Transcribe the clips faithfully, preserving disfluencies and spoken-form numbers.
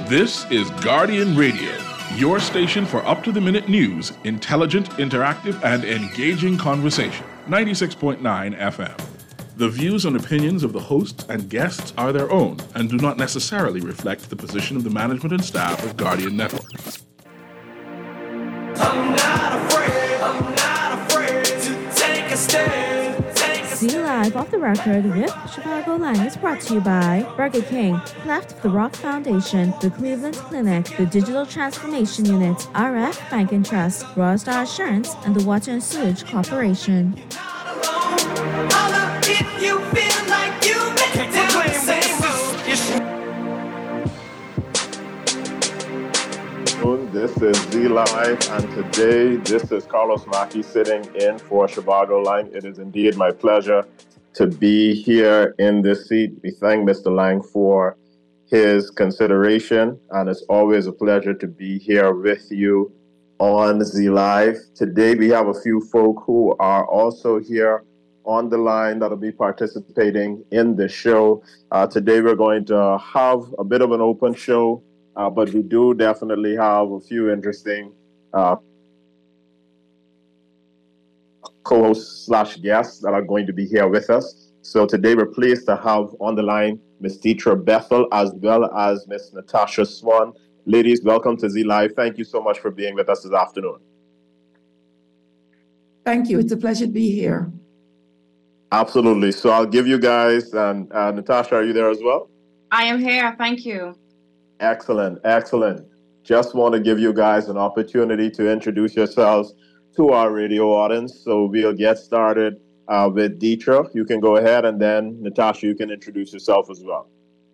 This is Guardian Radio, your station for up-to-the-minute news, intelligent, interactive, and engaging conversation. ninety-six point nine F M. The views and opinions of the hosts and guests are their own and do not necessarily reflect the position of the management and staff of Guardian Network. I'm not afraid, I'm not afraid to take a stand. Z Live Off the Record with Chicago Line is brought to you by Burger King, Cleft of the Rock Foundation, the Cleveland Clinic, the Digital Transformation Unit, R F Bank and Trust, Royal Star Assurance, and the Water and Sewage Corporation. This is Z Live, and today this is Carlos Mackey sitting in for Chicago Line. It is indeed my pleasure to be here in this seat. We thank Mister Lang for his consideration, and it's always a pleasure to be here with you on Z Live. Today we have a few folk who are also here on the line that'll be participating in the show. Uh, today we're going to have a bit of an open show. Uh, but we do definitely have a few interesting uh, co-hosts slash guests that are going to be here with us. So today we're pleased to have on the line Miss Deetra Bethel as well as Miss Natasha Swan. Ladies, welcome to Z Live. Thank you so much for being with us this afternoon. Thank you. It's a pleasure to be here. Absolutely. So I'll give you guys, and uh, Natasha, are you there as well? I am here. Thank you. Excellent, excellent. Just want to give you guys an opportunity to introduce yourselves to our radio audience. So we'll get started uh, with Deetra. You can go ahead, and then Natasha, you can introduce yourself as well.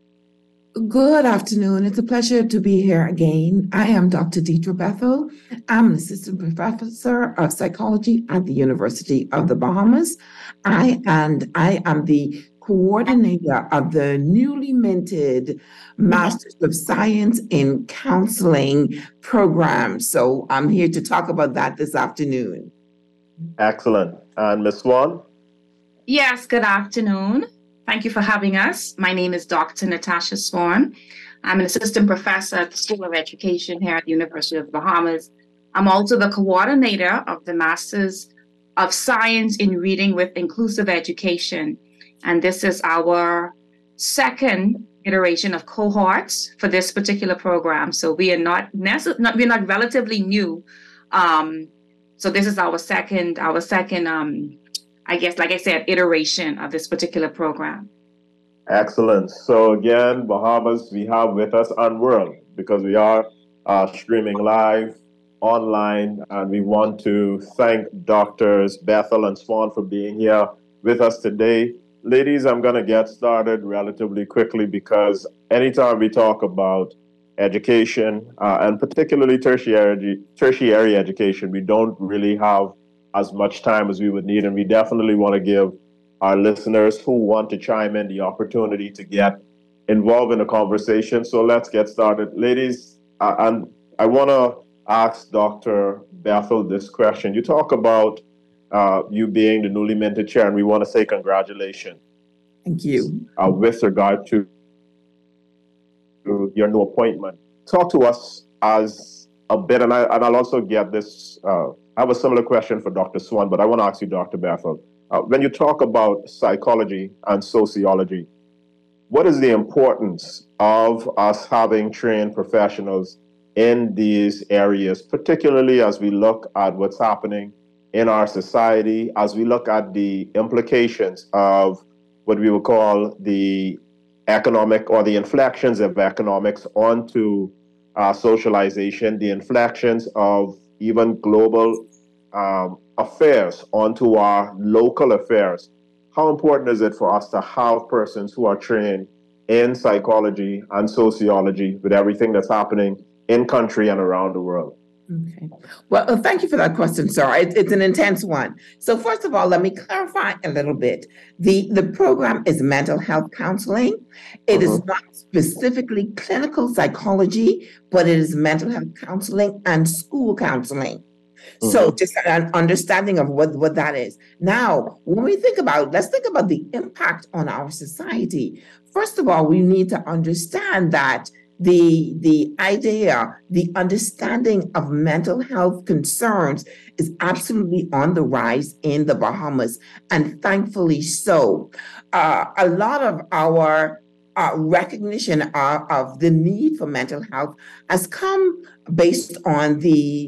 Good afternoon. It's a pleasure to be here again. I am Doctor Deetra Bethel. I'm an assistant professor of psychology at the University of the Bahamas. I and I am the coordinator of the newly minted Masters of Science in Counseling program. So I'm here to talk about that this afternoon. Excellent. And Miz Swan? Yes, good afternoon. Thank you for having us. My name is Doctor Natasha Swan. I'm an assistant professor at the School of Education here at the University of the Bahamas. I'm also the coordinator of the Masters of Science in Reading with Inclusive Education. And this is our second iteration of cohorts for this particular program. So we are not, necess- not we're not relatively new. Um, so this is our second, our second, um, I guess, like I said, iteration of this particular program. Excellent. So again, Bahamas, we have with us on World because we are uh, streaming live online, and we want to thank Doctors Bethel and Swan for being here with us today. Ladies, I'm going to get started relatively quickly because anytime we talk about education, uh, and particularly tertiary, tertiary education, we don't really have as much time as we would need. And we definitely want to give our listeners who want to chime in the opportunity to get involved in the conversation. So let's get started. Ladies, uh, and I want to ask Doctor Bethel this question. You talk about Uh, you being the newly minted chair, and we want to say congratulations. Thank you. Uh, with regard to, to your new appointment. Talk to us as a bit, and, I, and I'll also get this, uh, I have a similar question for Doctor Swan, but I want to ask you, Doctor Bethel, uh, when you talk about psychology and sociology, what is the importance of us having trained professionals in these areas, particularly as we look at what's happening in our society, as we look at the implications of what we would call the economic or the inflections of economics onto uh, socialization, the inflections of even global um, affairs onto our local affairs. How important is it for us to have persons who are trained in psychology and sociology with everything that's happening in country and around the world? Okay. Well, uh, thank you for that question, sir. It, it's an intense one. So first of all, let me clarify a little bit. The, the program is mental health counseling. It uh-huh. is not specifically clinical psychology, but it is mental health counseling and school counseling. Uh-huh. So just an understanding of what, what that is. Now, when we think about, let's think about the impact on our society. First of all, we need to understand that the the idea, the understanding of mental health concerns is absolutely on the rise in the Bahamas, and thankfully so. Uh, a lot of our uh, recognition of, of the need for mental health has come based on the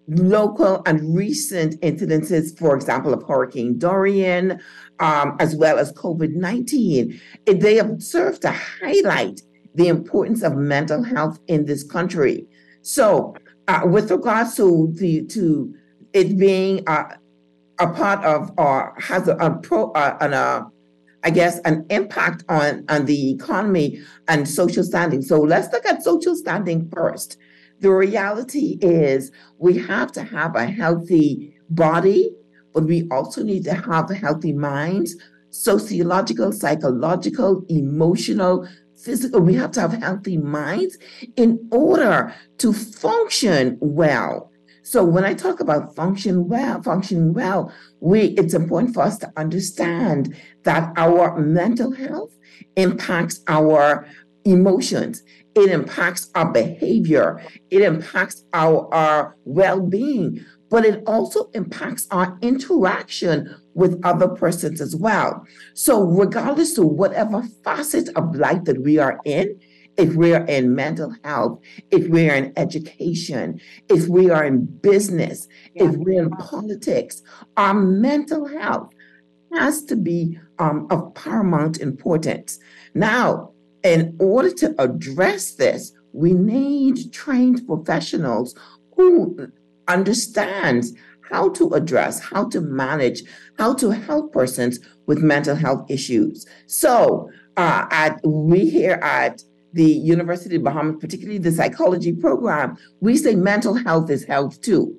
local and recent incidences, for example, of Hurricane Dorian, um, as well as COVID nineteen. They have served to highlight the importance of mental health in this country. So, uh, with regards to the to it being uh, a part of or has a, a pro uh, an uh, I guess an impact on on the economy and social standing. So let's look at social standing first. The reality is we have to have a healthy body, but we also need to have healthy minds, sociological, psychological, emotional, physical. We have to have healthy minds in order to function well. So when I talk about function well, functioning well, we it's important for us to understand that our mental health impacts our emotions. It impacts our behavior. It impacts our, our well-being, but it also impacts our interaction with other persons as well. So regardless of whatever facet of life that we are in, if we are in mental health, if we are in education, if we are in business, yeah. if we're in politics, our mental health has to be um, of paramount importance. Now, in order to address this, we need trained professionals who understand how to address, how to manage, how to help persons with mental health issues. So uh, at we here at the University of Bahamas, particularly the psychology program, we say mental health is health too.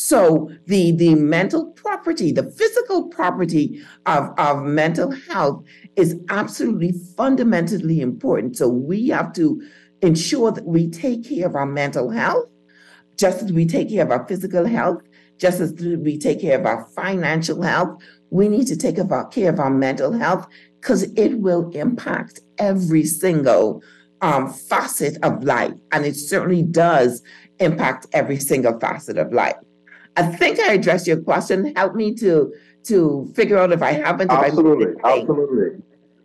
So the, the mental property, the physical property of, of mental health is absolutely fundamentally important. So we have to ensure that we take care of our mental health, just as we take care of our physical health, just as we take care of our financial health. We need to take care of our mental health because it will impact every single um, facet of life. And it certainly does impact every single facet of life. I think I addressed your question. Help me to to figure out if I haven't. If absolutely, I absolutely.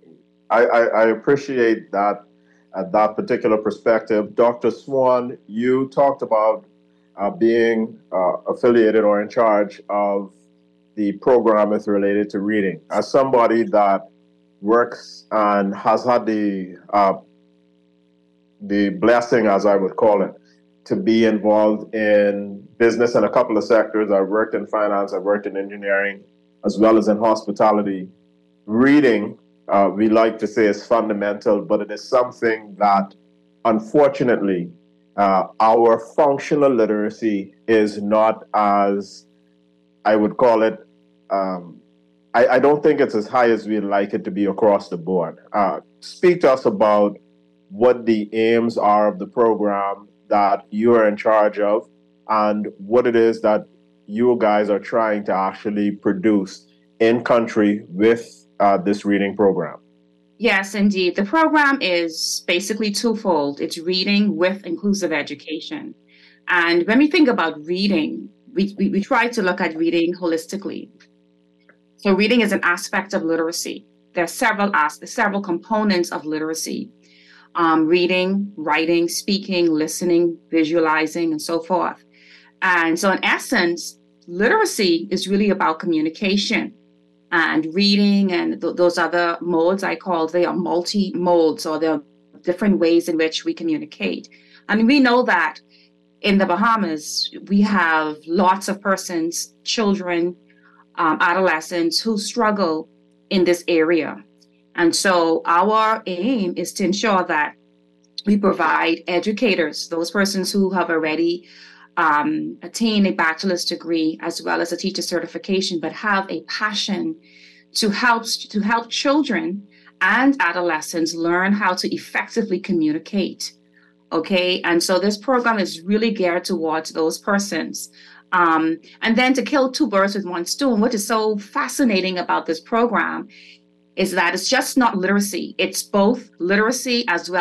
I, I, I appreciate that uh, that particular perspective. Doctor Swan, you talked about uh, being uh, affiliated or in charge of the program as related to reading. As somebody that works and has had the uh, the blessing, as I would call it, to be involved in business in a couple of sectors. I've worked in finance, I've worked in engineering, as well as in hospitality. Reading, uh, we like to say, is fundamental, but it is something that, unfortunately, uh, our functional literacy is not as, I would call it, um, I, I don't think it's as high as we'd like it to be across the board. Uh, speak to us about what the aims are of the program that you are in charge of and what it is that you guys are trying to actually produce in country with uh, this reading program. Yes, indeed. The program is basically twofold. It's reading with inclusive education. And when we think about reading, we, we, we try to look at reading holistically. So reading is an aspect of literacy. There are several aspects, several components of literacy. Um, reading, writing, speaking, listening, visualizing, and so forth. And so in essence, literacy is really about communication. And reading and th- those other modes I call, they are multi-modes, or they're different ways in which we communicate. I mean, we know that in the Bahamas, we have lots of persons, children, um, adolescents who struggle in this area. And so our aim is to ensure that we provide educators, those persons who have already um, attained a bachelor's degree as well as a teacher certification, but have a passion to help to help children and adolescents learn how to effectively communicate. Okay, and so this program is really geared towards those persons. Um, and then to kill two birds with one stone, what is so fascinating about this program is that it's just not literacy. It's both literacy as well as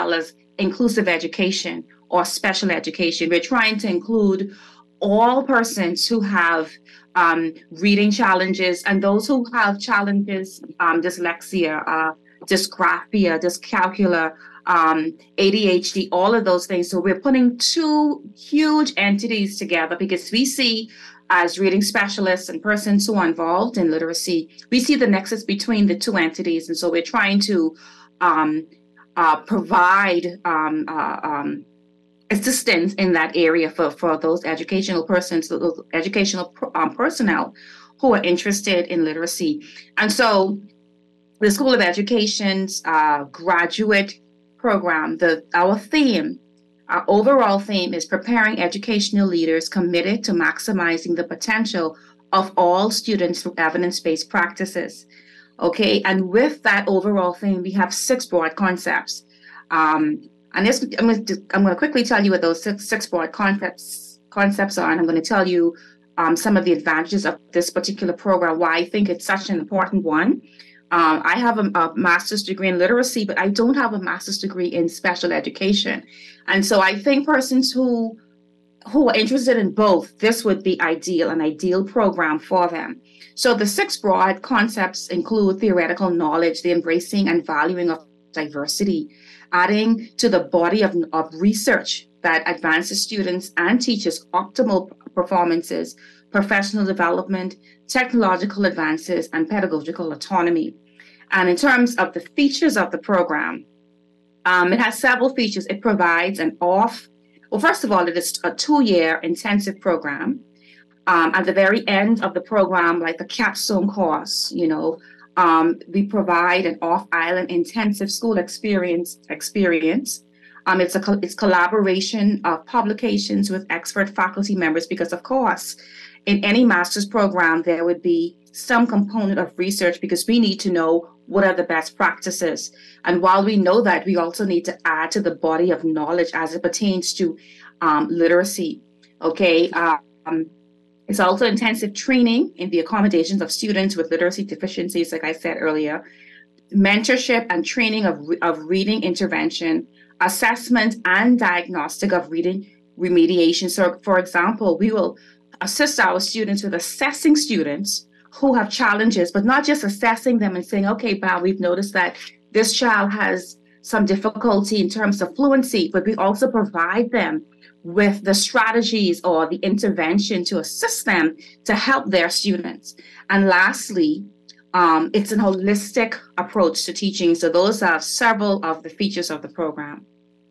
inclusive education or special education. We're trying to include all persons who have um, reading challenges and those who have challenges, um, dyslexia, uh, dysgraphia, dyscalculia, um, A D H D, all of those things. So we're putting two huge entities together because we see, as reading specialists and persons who are involved in literacy, we see the nexus between the two entities. And so we're trying to um, uh, provide um, uh, um, assistance in that area for, for those educational persons, those educational um, personnel who are interested in literacy. And so the School of Education's uh, graduate program, the our theme, our overall theme is preparing educational leaders committed to maximizing the potential of all students through evidence-based practices. Okay, and with that overall theme, we have six broad concepts. Um, and this, I'm going to I'm going to quickly tell you what those six, six broad concepts concepts are, and I'm going to tell you um, some of the advantages of this particular program, why I think it's such an important one. Um, I have a, a master's degree in literacy, but I don't have a master's degree in special education. And so I think persons who who are interested in both, this would be ideal, an ideal program for them. So the six broad concepts include theoretical knowledge, the embracing and valuing of diversity, adding to the body of, of research that advances students and teachers optimal performances, professional development, technological advances, and pedagogical autonomy. And in terms of the features of the program, um, it has several features. It provides an off, well, first of all, it is a two-year intensive program. Um, at the very end of the program, like the capstone course, you know, um, we provide an off-island intensive school experience. experience. Um, it's a it's collaboration of publications with expert faculty members because, of course, in any master's program, there would be some component of research because we need to know what are the best practices. And while we know that, we also need to add to the body of knowledge as it pertains to um, literacy. Okay. Um, it's also intensive training in the accommodations of students with literacy deficiencies, like I said earlier, mentorship and training of, of reading intervention, assessment and diagnostic of reading remediation. So, for example, we will assist our students with assessing students who have challenges, but not just assessing them and saying, okay, Bob, we've noticed that this child has some difficulty in terms of fluency, but we also provide them with the strategies or the intervention to assist them to help their students. And lastly, um, it's an holistic approach to teaching. So those are several of the features of the program.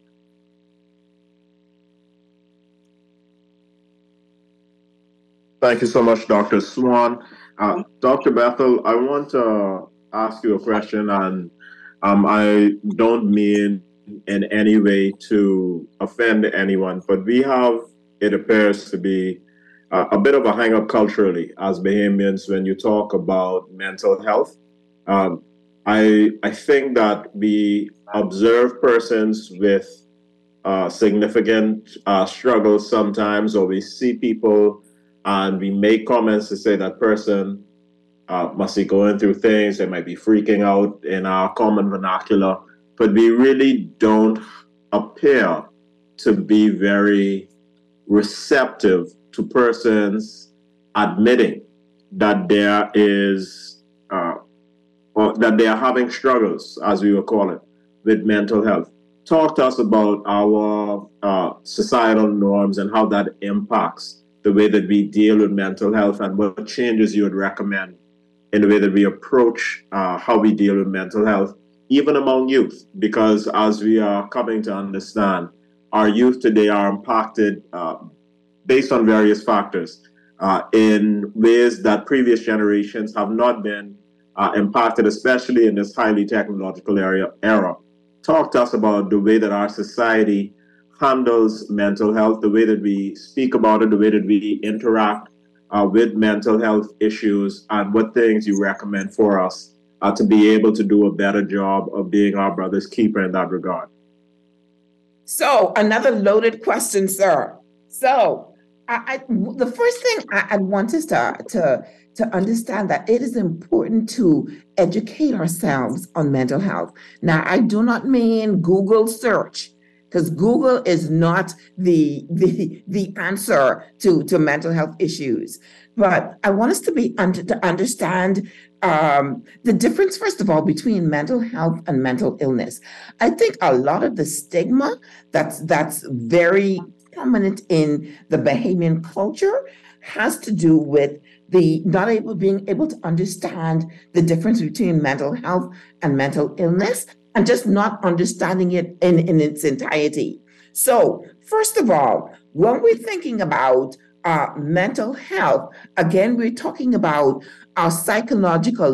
Thank you so much, Doctor Swan. Uh, Doctor Bethel, I want to ask you a question, and um, I don't mean in any way to offend anyone, but we have, it appears to be uh, a bit of a hang-up culturally as Bahamians when you talk about mental health. Um, I, I think that we observe persons with uh, significant uh, struggles sometimes, or we see people and we make comments to say that person uh, must be going through things, they might be freaking out in our common vernacular, but we really don't appear to be very receptive to persons admitting that there is, uh, or that they are having struggles, as we would call it, with mental health. Talk to us about our uh, societal norms and how that impacts the way that we deal with mental health, and what changes you would recommend in the way that we approach uh, how we deal with mental health, even among youth, because as we are coming to understand, our youth today are impacted uh, based on various factors uh, in ways that previous generations have not been uh, impacted, especially in this highly technological area, era. Talk to us about the way that our society handles mental health, the way that we speak about it, the way that we interact uh, with mental health issues, and what things you recommend for us uh, to be able to do a better job of being our brother's keeper in that regard. So another loaded question, sir. So I, I, the first thing I, I want us to, to, to understand that it is important to educate ourselves on mental health. Now, I do not mean Google search because Google is not the, the, the answer to, to mental health issues. But I want us to be under, to understand um, the difference, first of all, between mental health and mental illness. I think a lot of the stigma that's that's very prominent in the Bahamian culture has to do with the not able being able to understand the difference between mental health and mental illness, and just not understanding it in, in its entirety. So, first of all, when we're thinking about uh, mental health, again, we're talking about our psychological,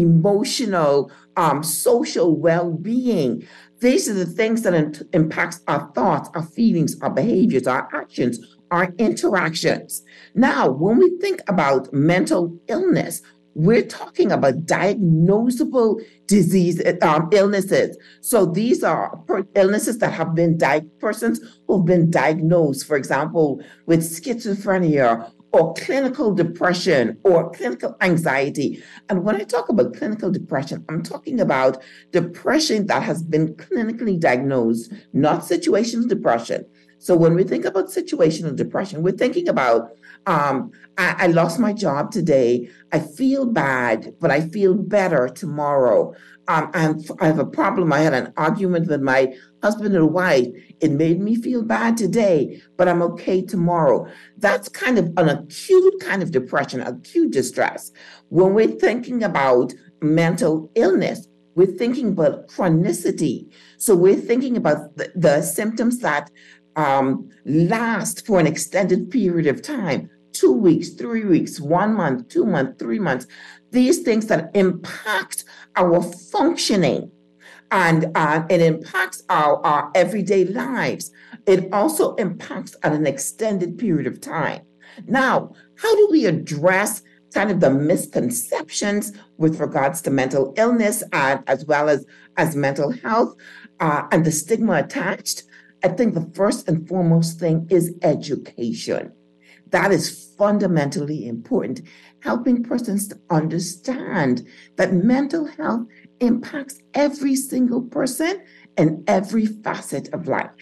emotional, um, social well-being. These are the things that in- impacts our thoughts, our feelings, our behaviors, our actions, our interactions. Now, when we think about mental illness, we're talking about diagnosable disease um, illnesses. So these are per- illnesses that have been di- persons who've been diagnosed, for example, with schizophrenia or clinical depression or clinical anxiety. And when I talk about clinical depression, I'm talking about depression that has been clinically diagnosed, not situational depression. So when we think about situational depression, we're thinking about, um, I, I lost my job today. I feel bad, but I feel better tomorrow. Um, and I have a problem. I had an argument with my husband and wife. It made me feel bad today, but I'm okay tomorrow. That's kind of an acute kind of depression, acute distress. When we're thinking about mental illness, we're thinking about chronicity. So we're thinking about the, the symptoms that um, last for an extended period of time, two weeks, three weeks, one month, two months, three months, these things that impact our functioning and uh, it impacts our, our everyday lives. It also impacts at an extended period of time. Now, how do we address kind of the misconceptions with regards to mental illness and as well as, as mental health uh, and the stigma attached? I think the first and foremost thing is education. That is fundamentally important, helping persons to understand that mental health impacts every single person and every facet of life.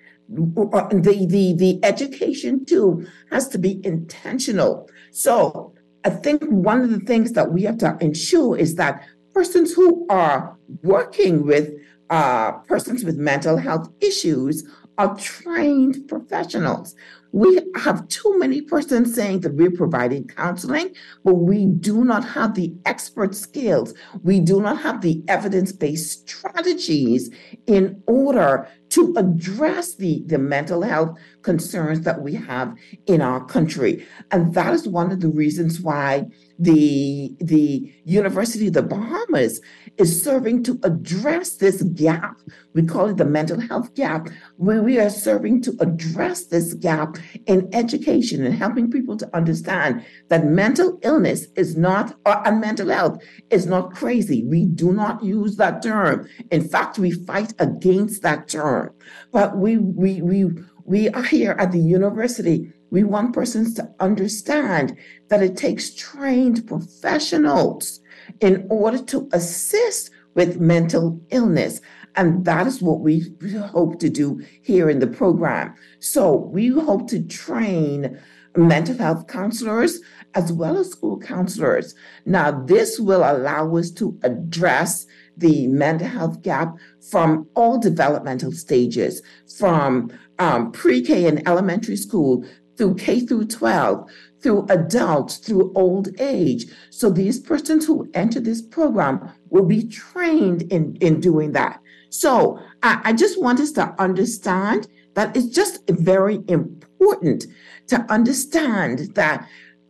The, the, the education, too, has to be intentional. So I think one of the things that we have to ensure is that persons who are working with uh, persons with mental health issues are trained professionals. We have too many persons saying that we're providing counseling, but we do not have the expert skills. We do not have the evidence-based strategies in order to address the, the mental health concerns that we have in our country. And that is one of the reasons why the, the University of the Bahamas is serving to address this gap. We call it the mental health gap, where we are serving to address this gap in education and helping people to understand that mental illness is not, or, and mental health is not crazy. We do not use that term. In fact, we fight against that term. But we, we, we, we are here at the university. We want persons to understand that it takes trained professionals in order to assist with mental illness. And that is what we hope to do here in the program. So we hope to train mental health counselors as well as school counselors. Now, this will allow us to address the mental health gap from all developmental stages, from um, pre-K and elementary school through K through twelve, through adults, through old age. So these persons who enter this program will be trained in, in doing that. So I, I just want us to understand that it's just very important to understand that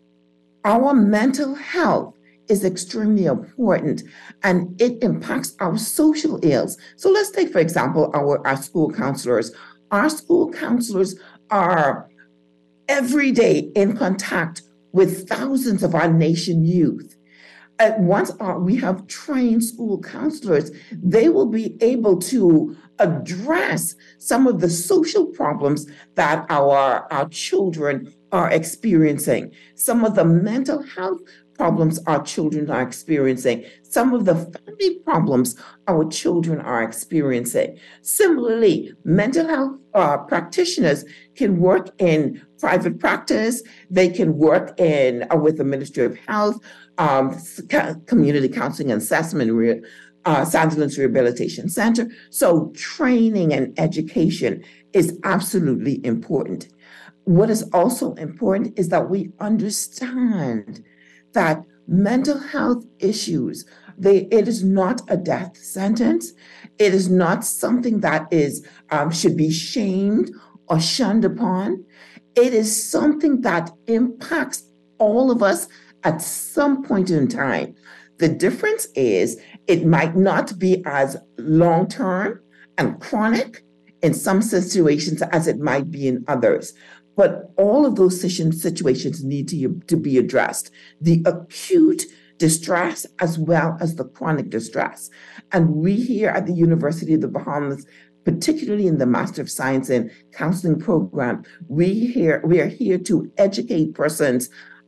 our mental health is extremely important and it impacts our social ills. So let's take, for example, our, our school counselors. Our school counselors are every day in contact with thousands of our nation youth. At once uh, we have trained school counselors, they will be able to address some of the social problems that our, our children are experiencing, some of the mental health problems our children are experiencing, some of the family problems our children are experiencing. Similarly, mental health uh, practitioners can work in private practice. They can work in uh, with the Ministry of Health, um, community counseling and assessment, re- uh, Sandilands Rehabilitation Center. So training and education is absolutely important. What is also important is that we understand that mental health issues, they, it is not a death sentence. It is not something that is um, should be shamed or shunned upon. It is something that impacts all of us at some point in time. The difference is it might not be as long-term and chronic in some situations as it might be in others. But all of those situations need to, to be addressed. The acute distress as well as the chronic distress. And we here at the University of the Bahamas, particularly in the Master of Science in Counseling program, we here we are here to educate persons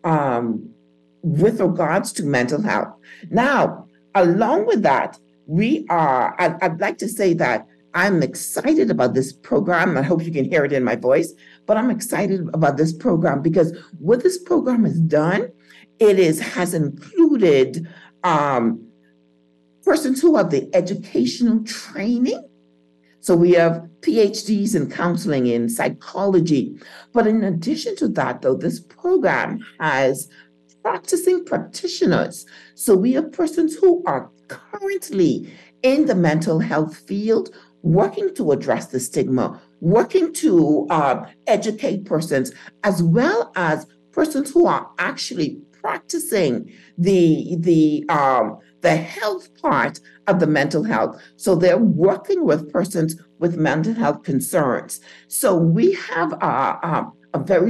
um, with regards to mental health. Now, along with that, we are, I'd, I'd like to say that I'm excited about this program. I hope you can hear it in my voice, but I'm excited about this program because what this program has done, it is has included um, persons who have the educational training. So we have P H Ds in counseling, in psychology. But in addition to that, though, this program has practicing practitioners. So we have persons who are currently in the mental health field, working to address the stigma, working to uh, educate persons, as well as persons who are actually practicing the the um, the health part of the mental health. So they're working with persons with mental health concerns. So we have a, a, a very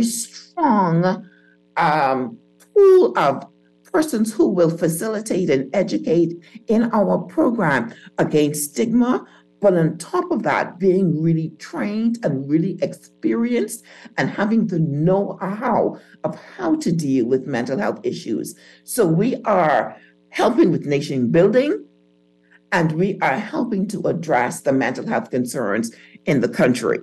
strong um, pool of persons who will facilitate and educate in our program against stigma. But on top of that, being really trained and really experienced and having the know-how of how to deal with mental health issues. So we are helping with nation building, and we are helping to address the mental health concerns in the country.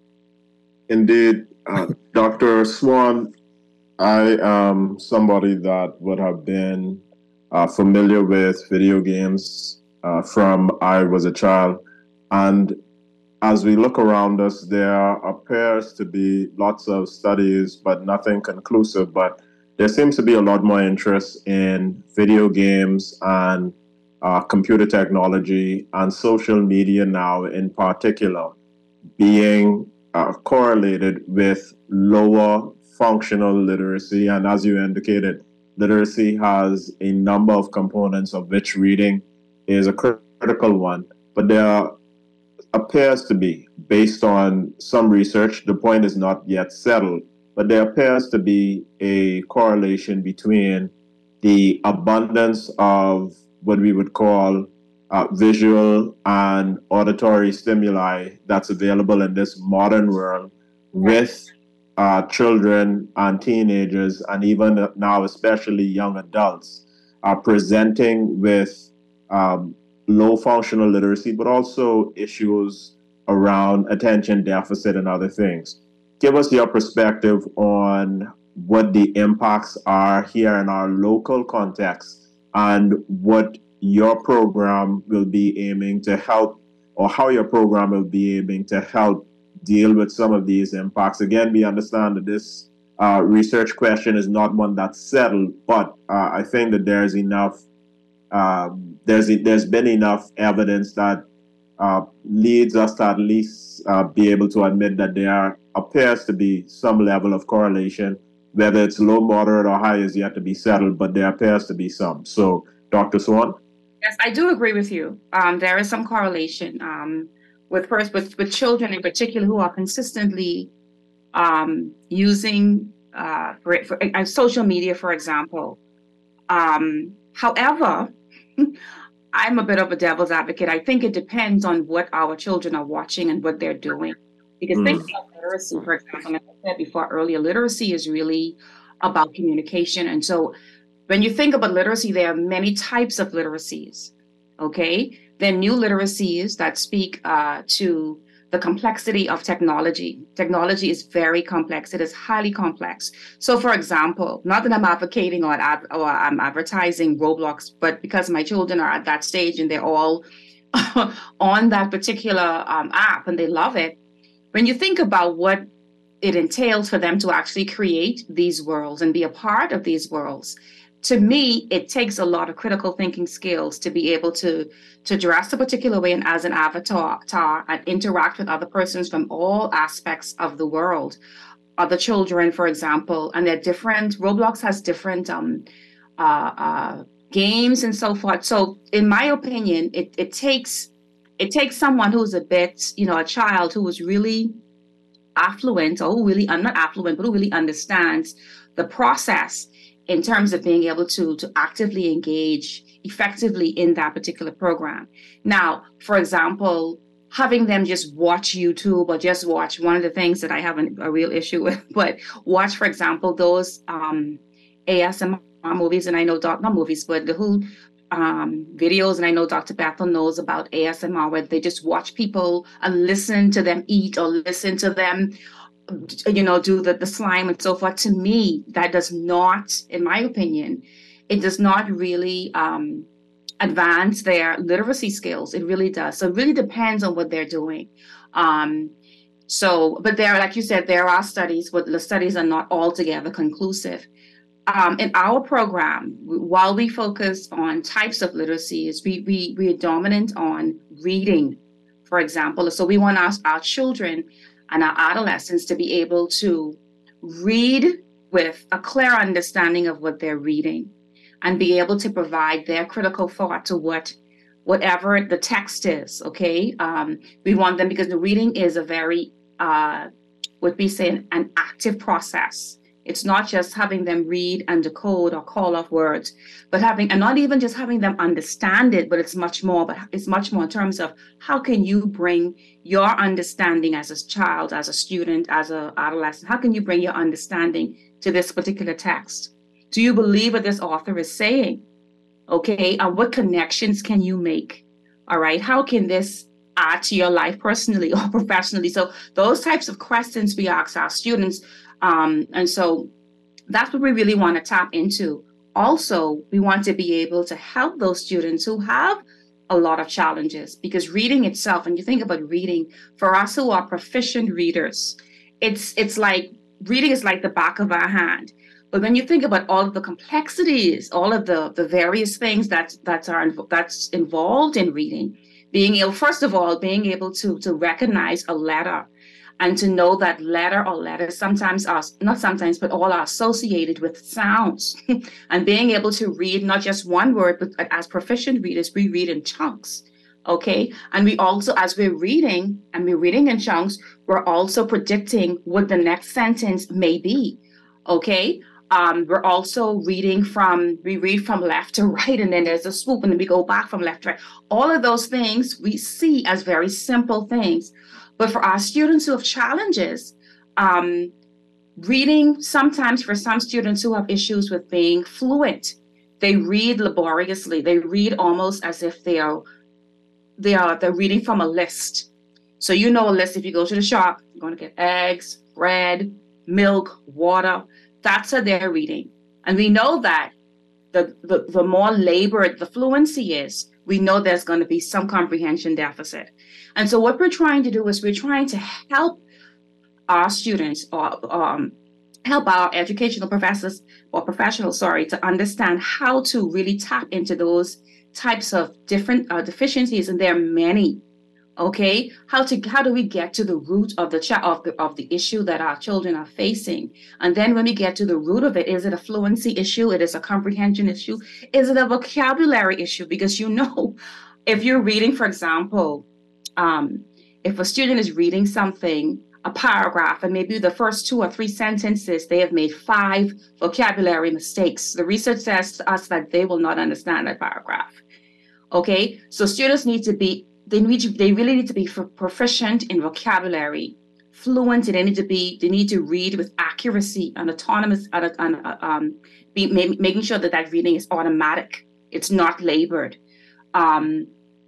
Indeed, uh, Doctor Swan, I am somebody that would have been uh, familiar with video games uh, from I was a child. And as we look around us, there appears to be lots of studies, but nothing conclusive. But there seems to be a lot more interest in video games and uh, computer technology and social media now in particular being uh, correlated with lower functional literacy. And as you indicated, literacy has a number of components, of which reading is a critical one. But there are appears to be, based on some research, the point is not yet settled, but there appears to be a correlation between the abundance of what we would call uh, visual and auditory stimuli that's available in this modern world with uh, children and teenagers, and even now, especially young adults, are presenting with um, low functional literacy, but also issues around attention deficit and other things. Give us your perspective on what the impacts are here in our local context and what your program will be aiming to help, or how your program will be aiming to help deal with some of these impacts. Again, we understand that this uh, research question is not one that's settled, but uh, I think that there's enough Um, there's there's been enough evidence that uh, leads us to at least uh, be able to admit that there appears to be some level of correlation. Whether it's low, moderate, or high is yet to be settled, but there appears to be some. So, Doctor Swan? Yes, I do agree with you. Um, there is some correlation um, with, first, with with children in particular who are consistently um, using uh, for, for, uh, social media, for example. Um, however, I'm a bit of a devil's advocate. I think it depends on what our children are watching and what they're doing. Because mm. things like literacy, for example, like I said before earlier, literacy is really about communication. And so when you think about literacy, there are many types of literacies, okay? There are new literacies that speak uh, to the complexity of technology. Technology is very complex. It is highly complex. So for example, not that I'm advocating or, ad- or I'm advertising Roblox, but because my children are at that stage and they're all on that particular um, app and they love it. When you think about what it entails for them to actually create these worlds and be a part of these worlds, to me, it takes a lot of critical thinking skills to be able to, to dress a particular way and as an avatar and interact with other persons from all aspects of the world. Other children, for example, and they're different. Roblox has different um, uh, uh, games and so forth. So in my opinion, it, it takes it takes someone who's a bit, you know, a child who is really affluent or who really, I'm not affluent, but who really understands the process in terms of being able to, to actively engage effectively in that particular program. Now, for example, having them just watch YouTube or just watch one of the things that I have an, a real issue with, but watch, for example, those um, A S M R movies, and I know, doc, not movies, but the whole um, videos, and I know Doctor Bethel knows about A S M R, where they just watch people and listen to them eat or listen to them you know, do the, the slime and so forth. To me, that does not, in my opinion, it does not really um, advance their literacy skills. It really does. So it really depends on what they're doing. Um, so, but there, like you said, there are studies, but the studies are not altogether conclusive. Um, in our program, while we focus on types of literacies, we, we, we are dominant on reading, for example. So we want our, our children and our adolescents to be able to read with a clear understanding of what they're reading and be able to provide their critical thought to what, whatever the text is, okay? Um, we want them, because the reading is a very, uh, what we say, an, an active process. It's not just having them read and decode or call off words, but having, and not even just having them understand it, but it's much more, but it's much more in terms of how can you bring your understanding as a child, as a student, as an adolescent, how can you bring your understanding to this particular text? Do you believe what this author is saying? Okay, and what connections can you make? All right, how can this add to your life personally or professionally? So those types of questions we ask our students. Um, and so that's what we really want to tap into. Also, we want to be able to help those students who have a lot of challenges, because reading itself, and you think about reading, for us who are proficient readers, it's it's like reading is like the back of our hand. But when you think about all of the complexities, all of the, the various things that, that are that's involved in reading, being able, first of all, being able to, to recognize a letter, and to know that letter or letters sometimes are, not sometimes, but all are associated with sounds. And being able to read not just one word, but as proficient readers, we read in chunks, okay? And we also, as we're reading, and we're reading in chunks, we're also predicting what the next sentence may be, okay? Um, we're also reading from, we read from left to right, and then there's a swoop, and then we go back from left to right. All of those things we see as very simple things. But for our students who have challenges, um, reading sometimes for some students who have issues with being fluent, they read laboriously. They read almost as if they are, they are they're reading from a list. So you know a list, if you go to the shop, you're going to get eggs, bread, milk, water. That's how they're reading. And we know that the, the, the more labored the fluency is, we know there's going to be some comprehension deficit. And so what we're trying to do is we're trying to help our students or um, help our educational professors or professionals, sorry, to understand how to really tap into those types of different uh, deficiencies. And there are many, okay? How to how do we get to the root of the, ch- of the of the issue that our children are facing? And then when we get to the root of it, is it a fluency issue? It is a comprehension issue? Is it a vocabulary issue? Because you know, if you're reading, for example, um, if a student is reading something, a paragraph, and maybe the first two or three sentences, they have made five vocabulary mistakes. The research says to us that they will not understand that paragraph. Okay, so students need to be, they need to, they really need to be proficient in vocabulary fluent. They need to be, they need to read with accuracy and autonomous, and, and um, be, making sure that that reading is automatic. It's not labored. Um,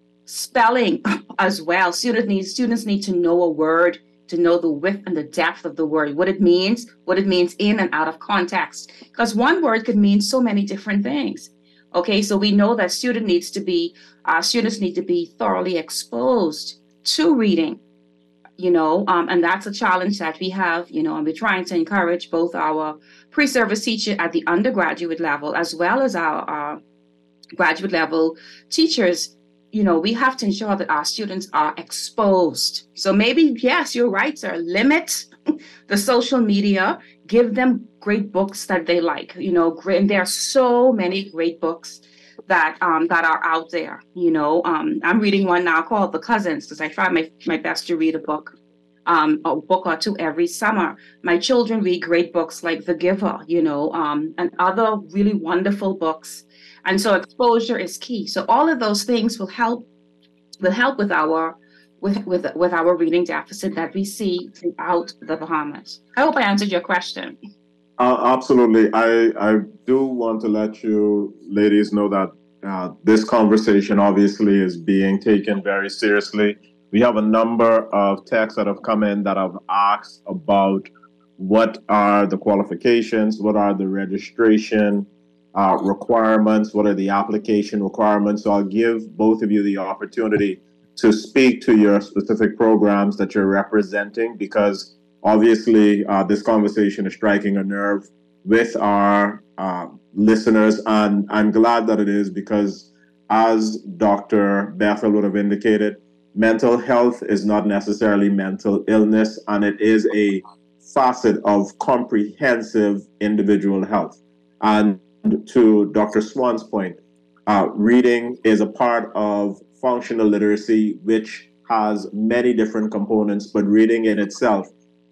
spelling as well. Students need, students need to know a word, to know the width and the depth of the word, what it means, what it means in and out of context. Because one word could mean so many different things. Okay, so we know that student needs to be, uh, students need to be thoroughly exposed to reading, you know, um, and that's a challenge that we have, you know, and we're trying to encourage both our pre-service teacher at the undergraduate level, as well as our uh, graduate level teachers. You know, we have to ensure that our students are exposed. So maybe, yes, you're right, sir. Limit the social media. Give them great books that they like. You know, great, and there are so many great books that um, that are out there. You know, um, I'm reading one now called The Cousins, because I try my, my best to read a book, um, a book or two every summer. My children read great books like The Giver, you know, um, and other really wonderful books. And so exposure is key. So all of those things will help will help with our with with with our reading deficit that we see throughout the Bahamas. I hope I answered your question. Uh, absolutely. I I do want to let you ladies know that uh, this conversation obviously is being taken very seriously. We have a number of texts that have come in that have asked about what are the qualifications, what are the registration Uh, requirements, what are the application requirements. So I'll give both of you the opportunity to speak to your specific programs that you're representing, because obviously uh, this conversation is striking a nerve with our uh, listeners, and I'm glad that it is, because as Doctor Bethel would have indicated, mental health is not necessarily mental illness, and it is a facet of comprehensive individual health. And to Doctor Swan's point, uh, reading is a part of functional literacy, which has many different components, but reading in itself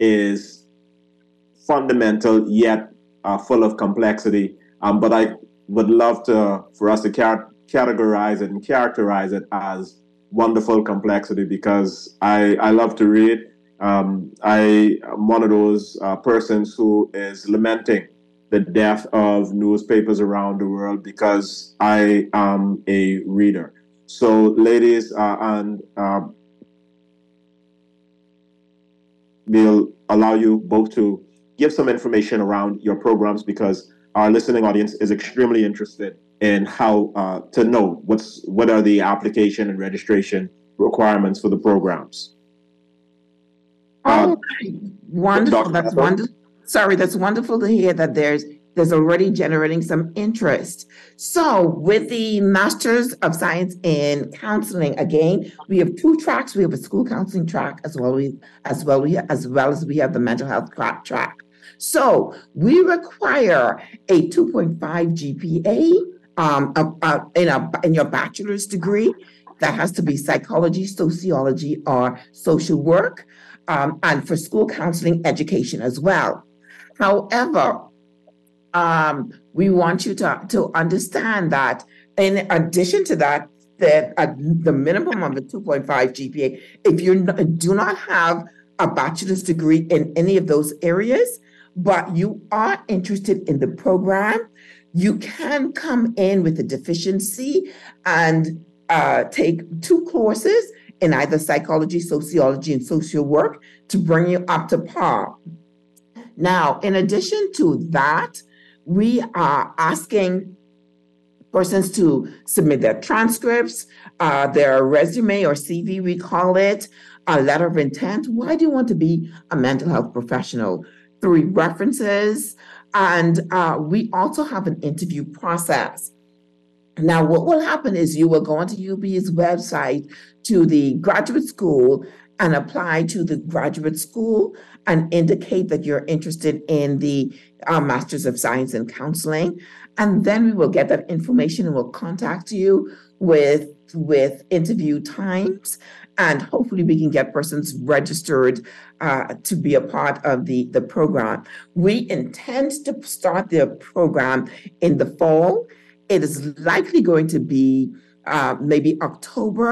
is fundamental, yet uh, full of complexity. Um, but I would love to for us to car- categorize it and characterize it as wonderful complexity, because I, I love to read. Um, I am one of those uh, persons who is lamenting the death of newspapers around the world, because I am a reader. So ladies, uh, and uh, we'll allow you both to give some information around your programs, because our listening audience is extremely interested in how uh, to know what's what are the application and registration requirements for the programs. Oh, Uh, wonderful. Doctor That's Bethel? wonderful. Sorry, that's wonderful to hear that there's there's already generating some interest. So with the Masters of Science in Counseling, again, we have two tracks. We have a school counseling track as well, we, as well we, as well as we have the mental health track. So we require a two point five G P A um, uh, uh, in, a, in your bachelor's degree. That has to be psychology, sociology, or social work, um, and for school counseling education as well. However, um, we want you to, to understand that in addition to that, that uh, the minimum of a two point five G P A, if you do not have a bachelor's degree in any of those areas, but you are interested in the program, you can come in with a deficiency and uh, take two courses in either psychology, sociology, and social work to bring you up to par. Now, in addition to that, we are asking persons to submit their transcripts, uh, their resume or C V, we call it, a letter of intent. Why do you want to be a mental health professional? Three references. And uh, we also have an interview process. Now, what will happen is you will go onto U B's website to the graduate school and apply to the graduate school and indicate that you're interested in the uh, Masters of Science in Counseling. And then we will get that information and we'll contact you with, with interview times. And hopefully we can get persons registered uh, to be a part of the, the program. We intend to start the program in the fall. It is likely going to be uh, maybe October,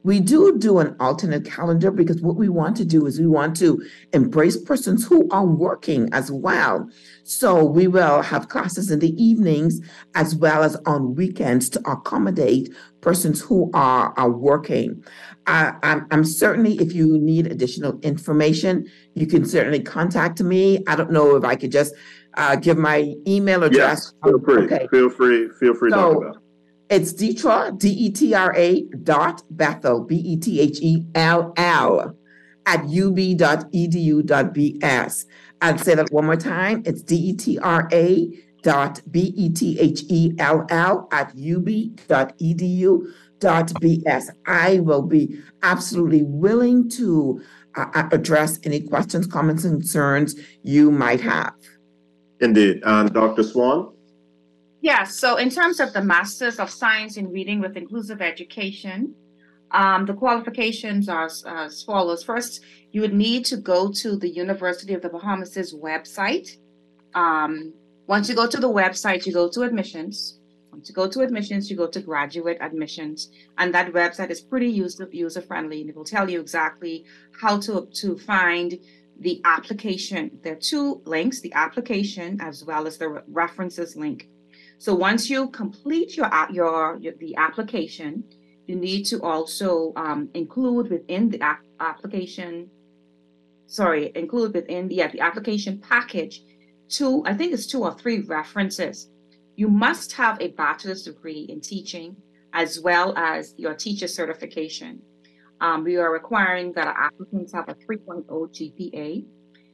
We do do an alternate calendar because what we want to do is we want to embrace persons who are working as well. So we will have classes in the evenings as well as on weekends to accommodate persons who are, are working. Uh, I'm, I'm certainly, if you need additional information, you can certainly contact me. I don't know if I could just uh, give my email address. Yes, feel free. Okay. Feel free. Feel free, So, Doctor Bethel. It's Detra, D E T R A dot Bethel, B E T H E L L, at U B dot E D U dot B S. I'll say that one more time. It's D E T R A dot B E T H E L L at U B dot E D U dot B S. I will be absolutely willing to uh, address any questions, comments, and concerns you might have. Indeed. And Doctor Swan? Yes, so in terms of the Masters of Science in Reading with Inclusive Education, um, the qualifications are as, as follows. First, you would need to go to the University of the Bahamas' website. Um, once you go to the website, you go to admissions. Once you go to admissions, you go to graduate admissions. And that website is pretty user, user-friendly, and it will tell you exactly how to, to find the application. There are two links, the application as well as the references link. So once you complete your, your, your the application, you need to also um, include within the ap- application, sorry, include within the, yeah, the application package two, I think it's two or three references. You must have a bachelor's degree in teaching as well as your teacher certification. Um, we are requiring that our applicants have a three point oh G P A,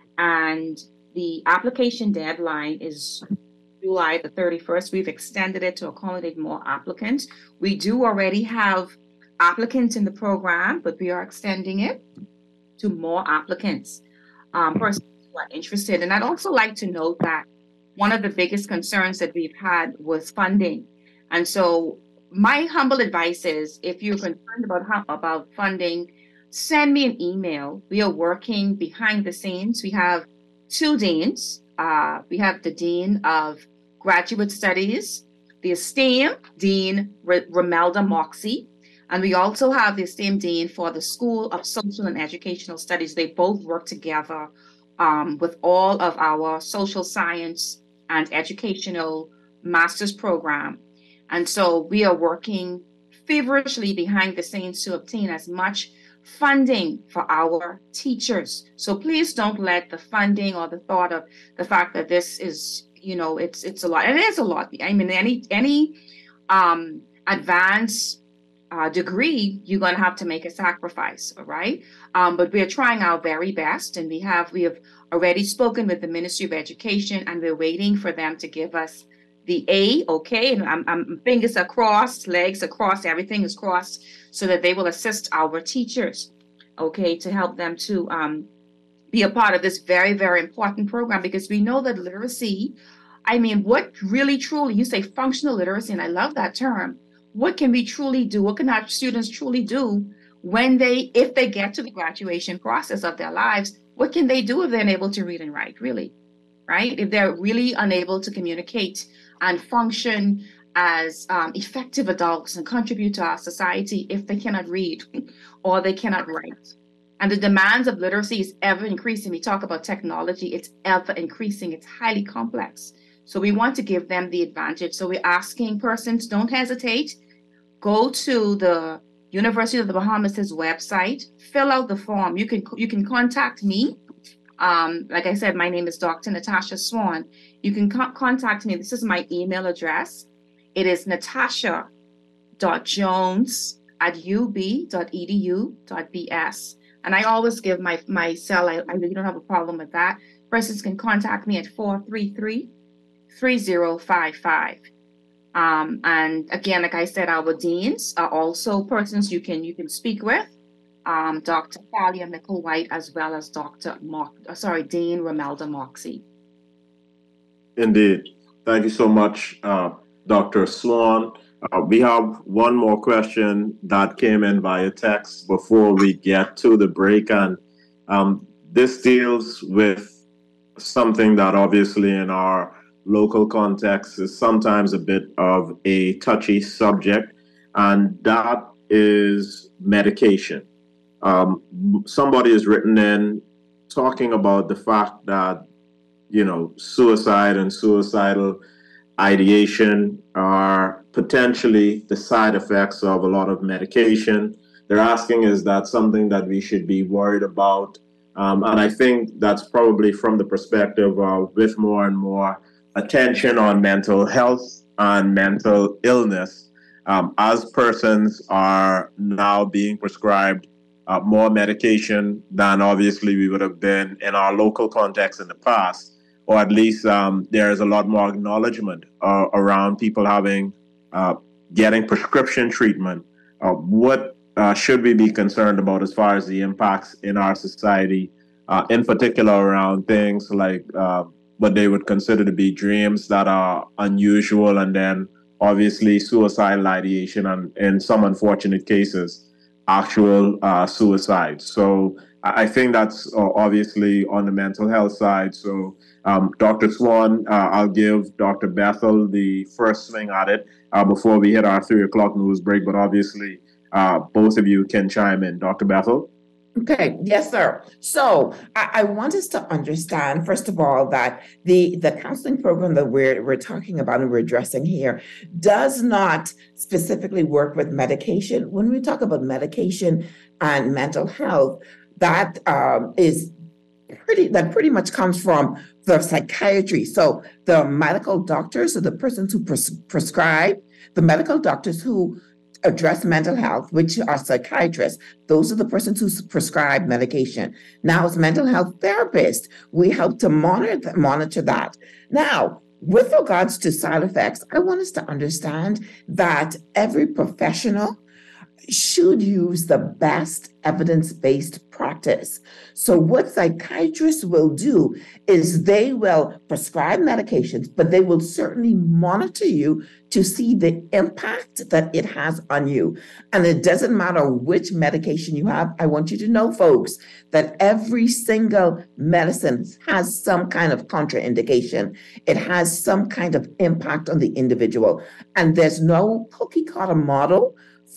and the application deadline is July the thirty-first. We've extended it to accommodate more applicants. We do already have applicants in the program, but we are extending it to more applicants, um, persons who are interested. And I'd also like to note that one of the biggest concerns that we've had was funding. And so my humble advice is, if you're concerned about how, about funding, send me an email. We are working behind the scenes. We have two deans. Uh, we have the Dean of Graduate Studies, the esteemed Dean R- Romelda Moxie, and we also have the esteemed Dean for the School of Social and Educational Studies. They both work together um, with all of our social science and educational master's program. And so we are working feverishly behind the scenes to obtain as much funding for our teachers. So please don't let the funding or the thought of the fact that this is, you know, it's it's a lot. And it is a lot. I mean, any any um, advanced uh, degree, you're going to have to make a sacrifice, all right? Um, but we're trying our very best, and we have we have already spoken with the Ministry of Education, and we're waiting for them to give us the A, okay, and I'm, I'm fingers are crossed, legs are crossed, everything is crossed, so that they will assist our teachers, okay, to help them to um, be a part of this very, very important program, because we know that literacy, I mean, what really truly, you say functional literacy, and I love that term, what can we truly do, what can our students truly do when they, if they get to the graduation process of their lives, what can they do if they're unable to read and write, really, right? If they're really unable to communicate and function as um, effective adults and contribute to our society if they cannot read or they cannot write. And the demands of literacy is ever increasing. We talk about technology, it's ever increasing, it's highly complex. So we want to give them the advantage. So we're asking persons, don't hesitate, go to the University of the Bahamas' website, fill out the form. You can, you can contact me. Um, like I said, my name is Doctor Natasha Swan. You can co- contact me. This is my email address. It is natasha dot jones at u b dot e d u dot b s. And I always give my, my cell. I, I really don't have a problem with that. Persons can contact me at four three three, three zero five five. Um, and again, like I said, our deans are also persons you can you can speak with. Um, Doctor Thalia Micklewhite, as well as Doctor Mo- sorry, Dean Romelda Moxie. Indeed. Thank you so much, uh, Doctor Swan. Uh, we have one more question that came in via text before we get to the break. And um, this deals with something that obviously in our local context is sometimes a bit of a touchy subject. And that is medication. Um, somebody has written in talking about the fact that, you know, suicide and suicidal ideation are potentially the side effects of a lot of medication. They're asking, is that something that we should be worried about? Um, and I think that's probably from the perspective of with more and more attention on mental health and mental illness, um, as persons are now being prescribed uh, more medication than obviously we would have been in our local context in the past, or at least um, there is a lot more acknowledgement uh, around people having, uh, getting prescription treatment. Uh, what uh, should we be concerned about as far as the impacts in our society, uh, in particular around things like uh, what they would consider to be dreams that are unusual, and then obviously suicidal ideation, and in some unfortunate cases, actual uh, suicide. So I think that's uh, obviously on the mental health side. So um, Doctor Swan, uh, I'll give Doctor Bethel the first swing at it uh, before we hit our three o'clock news break, but obviously uh, both of you can chime in. Doctor Bethel? Okay, yes, sir. So I, I want us to understand, first of all, that the, the counseling program that we're, we're talking about and we're addressing here does not specifically work with medication. When we talk about medication and mental health, that um, is pretty, that pretty much comes from the psychiatry. So the medical doctors, or the persons who pres- prescribe, the medical doctors who address mental health, which are psychiatrists. Those are the persons who prescribe medication. Now, as mental health therapists, we help to monitor, monitor that. Now, with regards to side effects, I want us to understand that every professional should use the best evidence-based practice. So what psychiatrists will do is they will prescribe medications, but they will certainly monitor you to see the impact that it has on you. And it doesn't matter which medication you have. I want you to know, folks, that every single medicine has some kind of contraindication. It has some kind of impact on the individual. And there's no cookie cutter model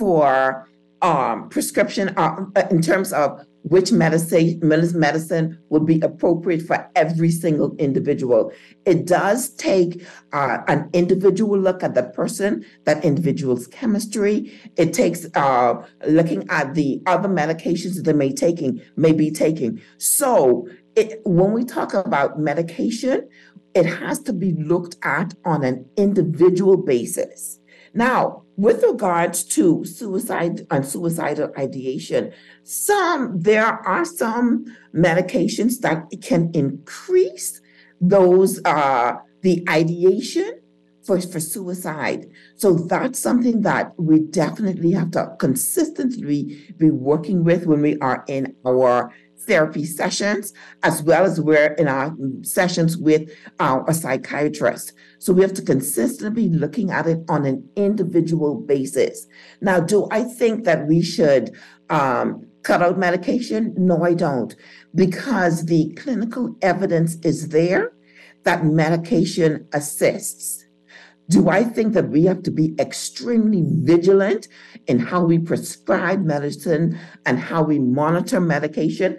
for um, prescription uh, in terms of which medicine, medicine would be appropriate for every single individual. It does take uh, an individual look at the person, that individual's chemistry. It takes uh, looking at the other medications that they may taking, may be taking. So it, when we talk about medication, it has to be looked at on an individual basis. Now, with regards to suicide and suicidal ideation, some there are some medications that can increase those uh, the ideation for, for suicide. So that's something that we definitely have to consistently be working with when we are in our therapy sessions, as well as we're in our sessions with uh, a psychiatrist. So we have to consistently be looking at it on an individual basis. Now, do I think that we should um, cut out medication? No, I don't, because the clinical evidence is there that medication assists. Do I think that we have to be extremely vigilant in how we prescribe medicine and how we monitor medication?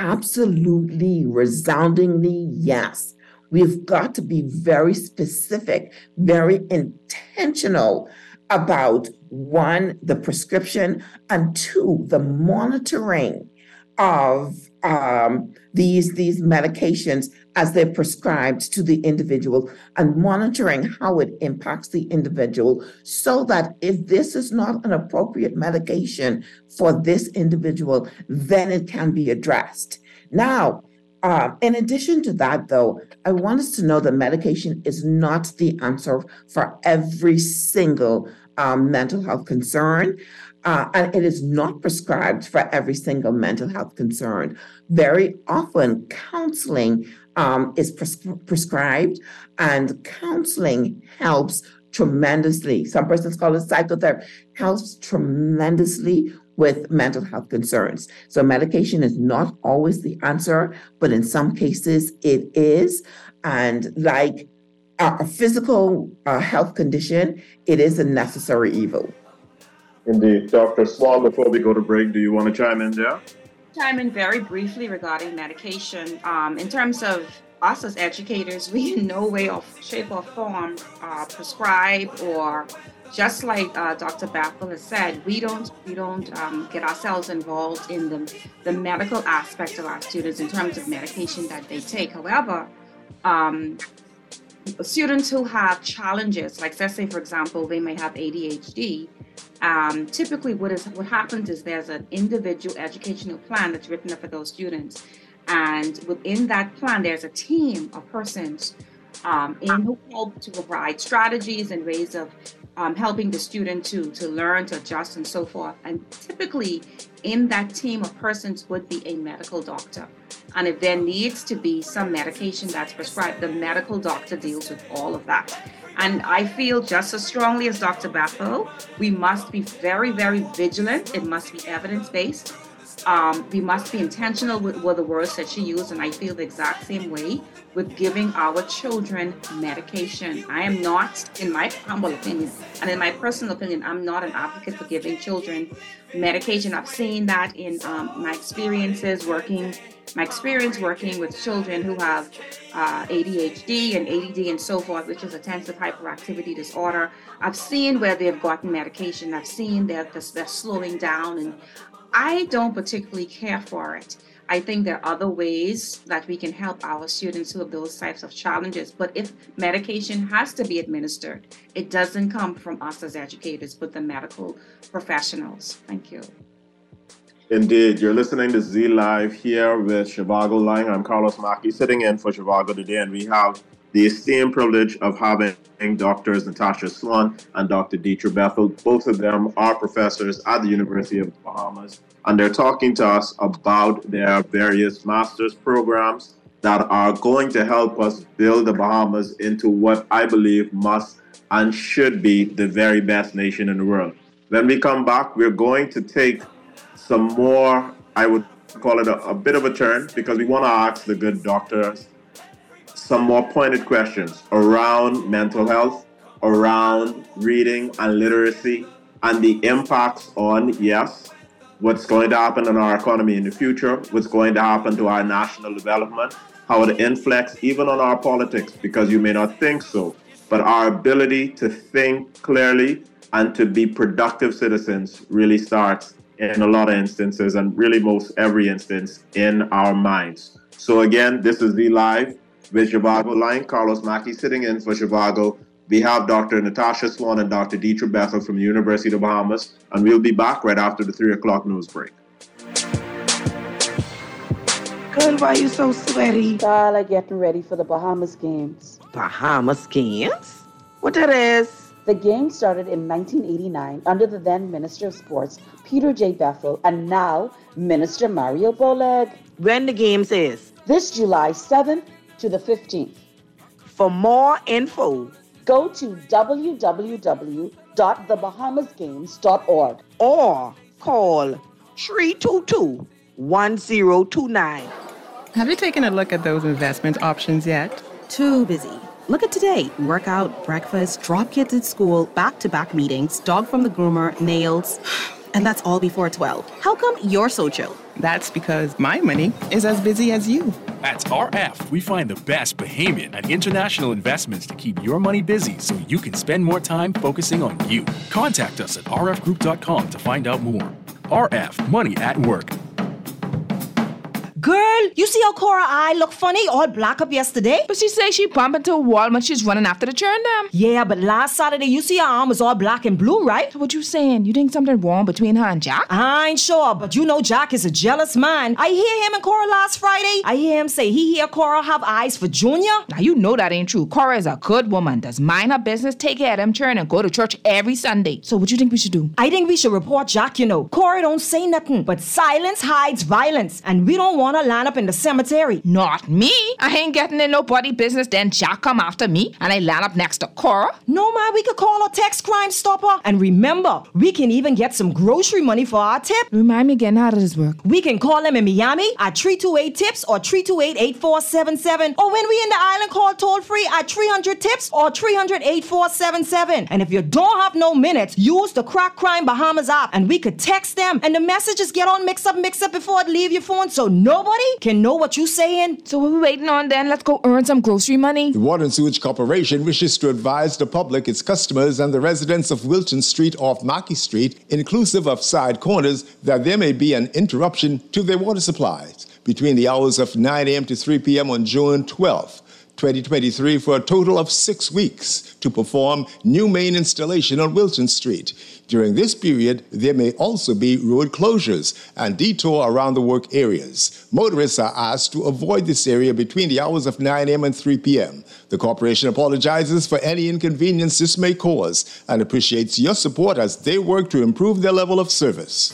Absolutely, resoundingly, yes. We've got to be very specific, very intentional about, one, the prescription, and two, the monitoring of um, these, these medications as they're prescribed to the individual, and monitoring how it impacts the individual, so that if this is not an appropriate medication for this individual, then it can be addressed. Now, uh, in addition to that, though, I want us to know that medication is not the answer for every single um, mental health concern. Uh, and it is not prescribed for every single mental health concern. Very often, counseling um, is pres- prescribed, and counseling helps tremendously. Some persons call it psychotherapy, helps tremendously with mental health concerns. So medication is not always the answer, but in some cases it is. And like a, a physical uh, health condition, it is a necessary evil. Indeed. Doctor Swan, before we go to break, do you want to chime in there? Chime in very briefly regarding medication. Um, in terms of us as educators, we in no way or shape or form uh, prescribe, or just like uh, Doctor Bethel has said, we don't we don't um, get ourselves involved in the, the medical aspect of our students in terms of medication that they take. However, um, students who have challenges, like let's say, for example, they may have A D H D, um, typically what is what happens is there's an individual educational plan that's written up for those students. And within that plan, there's a team of persons um, in who help to provide strategies and ways of um, helping the student to, to learn, to adjust, and so forth. And typically, in that team of persons would be a medical doctor. And if there needs to be some medication that's prescribed, the medical doctor deals with all of that. And I feel just as strongly as Doctor Bethel, we must be very, very vigilant. It must be evidence-based. Um, we must be intentional with, with the words that she used, and I feel the exact same way with giving our children medication. I am not, in my humble opinion, and in my personal opinion, I'm not an advocate for giving children medication. I've seen that in um, my experiences working, my experience working with children who have uh, A D H D and A D D and so forth, which is attentive hyperactivity disorder. I've seen where they've gotten medication. I've seen that they're, they're slowing down, and I don't particularly care for it. I think there are other ways that we can help our students who have those types of challenges. But if medication has to be administered, it doesn't come from us as educators, but the medical professionals. Thank you. Indeed. You're listening to Z Live here with Zhivago Lang. I'm Carlos Mackey, sitting in for Zhivago today, and we have the esteemed privilege of having Doctors Natasha Swan and Doctor Dietra Bethel. Both of them are professors at the University of the Bahamas, and they're talking to us about their various master's programs that are going to help us build the Bahamas into what I believe must and should be the very best nation in the world. When we come back, we're going to take some more, I would call it a, a bit of a turn, because we want to ask the good doctors some more pointed questions around mental health, around reading and literacy, and the impacts on, yes, what's going to happen in our economy in the future, what's going to happen to our national development, how it inflects even on our politics, because you may not think so, but our ability to think clearly and to be productive citizens really starts in a lot of instances, and really most every instance, in our minds. So again, this is the Live with Zhivago Lang. Carlos Mackey sitting in for Zhivago. We have Doctor Natasha Swan and Doctor Dietra Bethel from the University of the Bahamas, and we'll be back right after the three o'clock news break. Girl, why you so sweaty? Tyler getting ready for the Bahamas Games. Bahamas Games? What that is? The Games started in nineteen eighty-nine under the then Minister of Sports, Peter J. Bethel, and now Minister Mario Boleg. When the Games is? This July seventh to the fifteenth. For more info, go to w w w dot the bahamas games dot org or call three two two, one zero two nine. Have you taken a look at those investment options yet? Too busy. Look at today. Workout, breakfast, drop kids at school, back-to-back meetings, dog from the groomer, nails. And that's all before twelve. How come you're so chill? That's because my money is as busy as you. At R F, we find the best Bahamian and international investments to keep your money busy so you can spend more time focusing on you. Contact us at r f group dot com to find out more. R F, money at work. Girl, you see how Cora eye look funny, all black up yesterday? But she say she bumped into a wall when she's running after the churn dam. Yeah, but last Saturday, you see her arm was all black and blue, right? So what you saying? You think something wrong between her and Jack? I ain't sure, but you know Jack is a jealous man. I hear him and Cora last Friday. I hear him say he hear Cora have eyes for Junior. Now you know that ain't true. Cora is a good woman, does mind her business, take care of them churn, and go to church every Sunday. So what you think we should do? I think we should report Jack, you know. Cora don't say nothing, but silence hides violence, and we don't want wanna line up in the cemetery. Not me. I ain't getting in nobody business. Then Jack come after me and I land up next to Cora. No, man, we could call a text Crime Stopper. And remember, we can even get some grocery money for our tip. Remind me again, how does this work? We can call them in Miami at three two eight tips or three two eight, eight four seven seven. Or when we in the island, call toll free at three hundred tips or three hundred, eight four seven seven. And if you don't have no minutes, use the Crack Crime Bahamas app and we could text them and the messages get on mix up, mix up before it leave your phone so nobody can know what you saying. So what we waiting on then? Let's go earn some grocery money. The Water and Sewage Corporation wishes to advise the public, its customers, and the residents of Wilton Street off Mackey Street, inclusive of side corners, that there may be an interruption to their water supplies between the hours of nine a.m. to three p.m. on June twelfth, twenty twenty-three, for a total of six weeks to perform new main installation on Wilton Street. During this period, there may also be road closures and detour around the work areas. Motorists are asked to avoid this area between the hours of nine a.m. and three p.m. The corporation apologizes for any inconvenience this may cause and appreciates your support as they work to improve their level of service.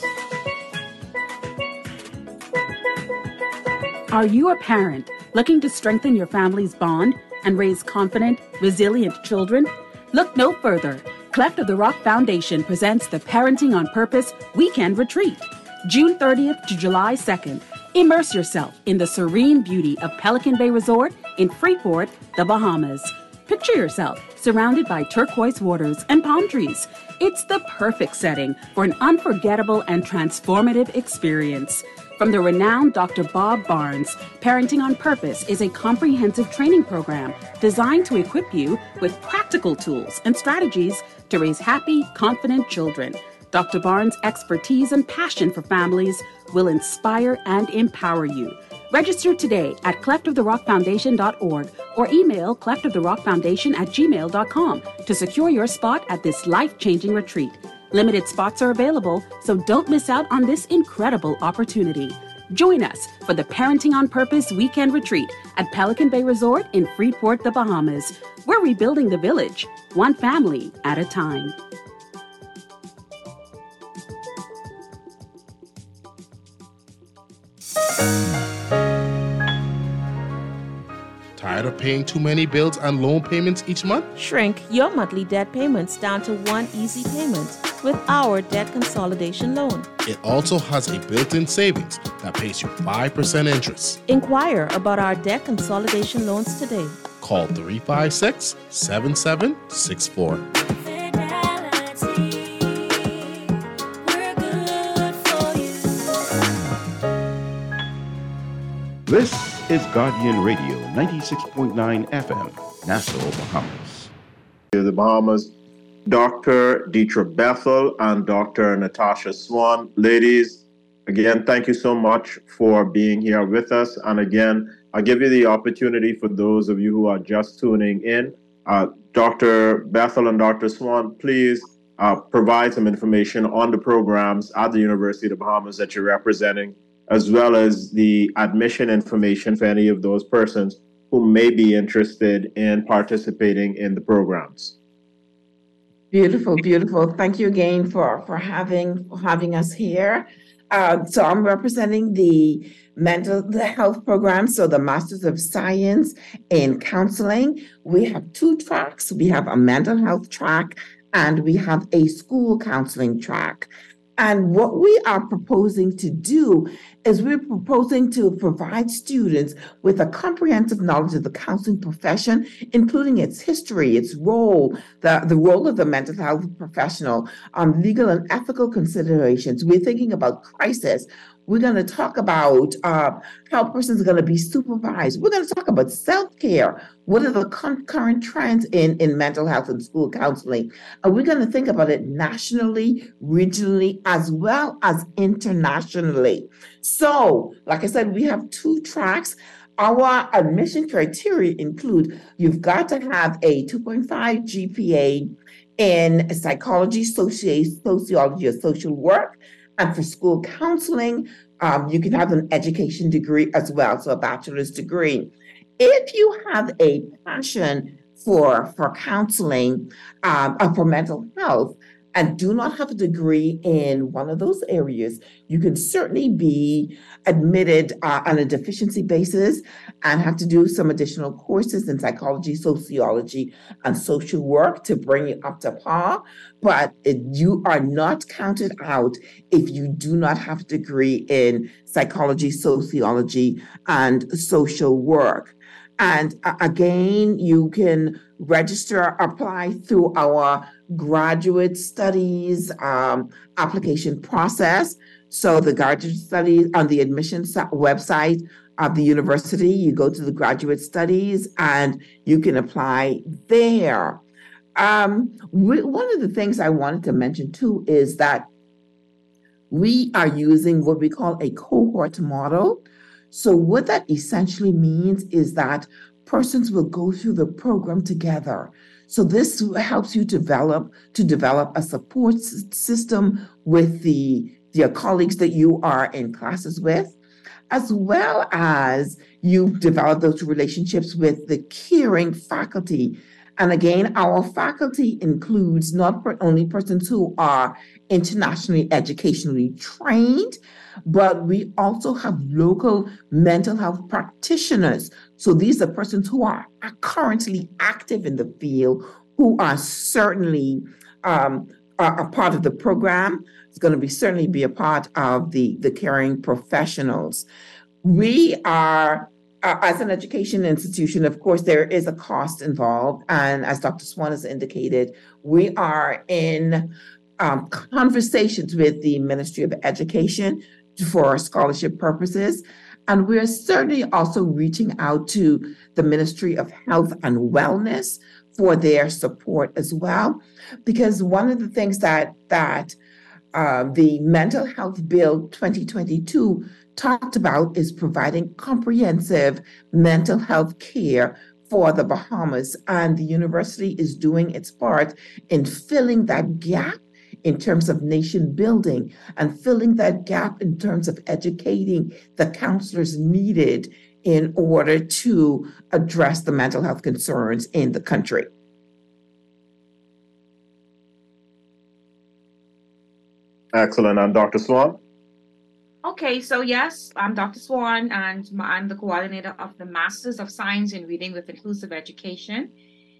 Are you a parent looking to strengthen your family's bond and raise confident, resilient children? Look no further. Cleft of the Rock Foundation presents the Parenting on Purpose Weekend Retreat, June thirtieth to July second. Immerse yourself in the serene beauty of Pelican Bay Resort in Freeport, the Bahamas. Picture yourself surrounded by turquoise waters and palm trees. It's the perfect setting for an unforgettable and transformative experience. From the renowned Doctor Bob Barnes, Parenting on Purpose is a comprehensive training program designed to equip you with practical tools and strategies to raise happy, confident children. Doctor Barnes' expertise and passion for families will inspire and empower you. Register today at cleft of the rock foundation dot org or email cleft of the rock foundation at gmail dot com to secure your spot at this life-changing retreat. Limited spots are available, so don't miss out on this incredible opportunity. Join us for the Parenting on Purpose Weekend Retreat at Pelican Bay Resort in Freeport, the Bahamas. We're rebuilding the village, one family at a time. Tired of paying too many bills and loan payments each month? Shrink your monthly debt payments down to one easy payment with our debt consolidation loan. It also has a built-in savings that pays you five percent interest. Inquire about our debt consolidation loans today. Call three five six, seven seven six four. This is Guardian Radio, ninety-six point nine F M, Nassau, Bahamas. The Bahamas, Doctor Deetra Bethel and Doctor Natasha Swan. Ladies, again, thank you so much for being here with us. And again, I'll give you the opportunity for those of you who are just tuning in. Uh, Doctor Bethel and Doctor Swan, please uh, provide some information on the programs at the University of the Bahamas that you're representing, as well as the admission information for any of those persons who may be interested in participating in the programs. Beautiful, beautiful. Thank you again for, for having for having us here. Uh, so I'm representing the mental the health program, so the Masters of Science in Counseling. We have two tracks. We have a mental health track and we have a school counseling track. And what we are proposing to do is we're proposing to provide students with a comprehensive knowledge of the counseling profession, including its history, its role, the, the role of the mental health professional, um, legal and ethical considerations. We're thinking about crisis. We're going to talk about uh, how a person is going to be supervised. We're going to talk about self-care. What are the con- current trends in, in mental health and school counseling? And we're going to think about it nationally, regionally, as well as internationally. So, like I said, we have two tracks. Our admission criteria include you've got to have a two point five G P A in psychology, soci- sociology, or social work. And for school counseling, um, you can have an education degree as well, so a bachelor's degree. If you have a passion for, for counseling, um, or for mental health, and do not have a degree in one of those areas, you can certainly be admitted uh, on a deficiency basis and have to do some additional courses in psychology, sociology, and social work to bring you up to par. But it, you are not counted out if you do not have a degree in psychology, sociology, and social work. And uh, again, you can register, apply through our graduate studies um, application process. So the graduate studies on the admissions website of the university, you go to the graduate studies and you can apply there. Um, we, one of the things I wanted to mention too is that we are using what we call a cohort model. So what that essentially means is that persons will go through the program together. So this helps you develop to develop a support s- system with the your colleagues that you are in classes with, as well as you develop those relationships with the caring faculty. And again, our faculty includes not per- only persons who are internationally educationally trained, but we also have local mental health practitioners. So these are persons who are, are currently active in the field, who are certainly um, are a part of the program. It's going to be certainly be a part of the, the caring professionals. We are, uh, as an education institution, of course, there is a cost involved. And as Doctor Swan has indicated, we are in um, conversations with the Ministry of Education for scholarship purposes. And we're certainly also reaching out to the Ministry of Health and Wellness for their support as well. Because one of the things that, that uh, the Mental Health Bill twenty twenty-two talked about is providing comprehensive mental health care for the Bahamas. And the university is doing its part in filling that gap in terms of nation building and filling that gap in terms of educating the counselors needed in order to address the mental health concerns in the country. Excellent. And Doctor Swan? Okay, so yes, I'm Doctor Swan, and I'm the coordinator of the Masters of Science in Reading with Inclusive Education.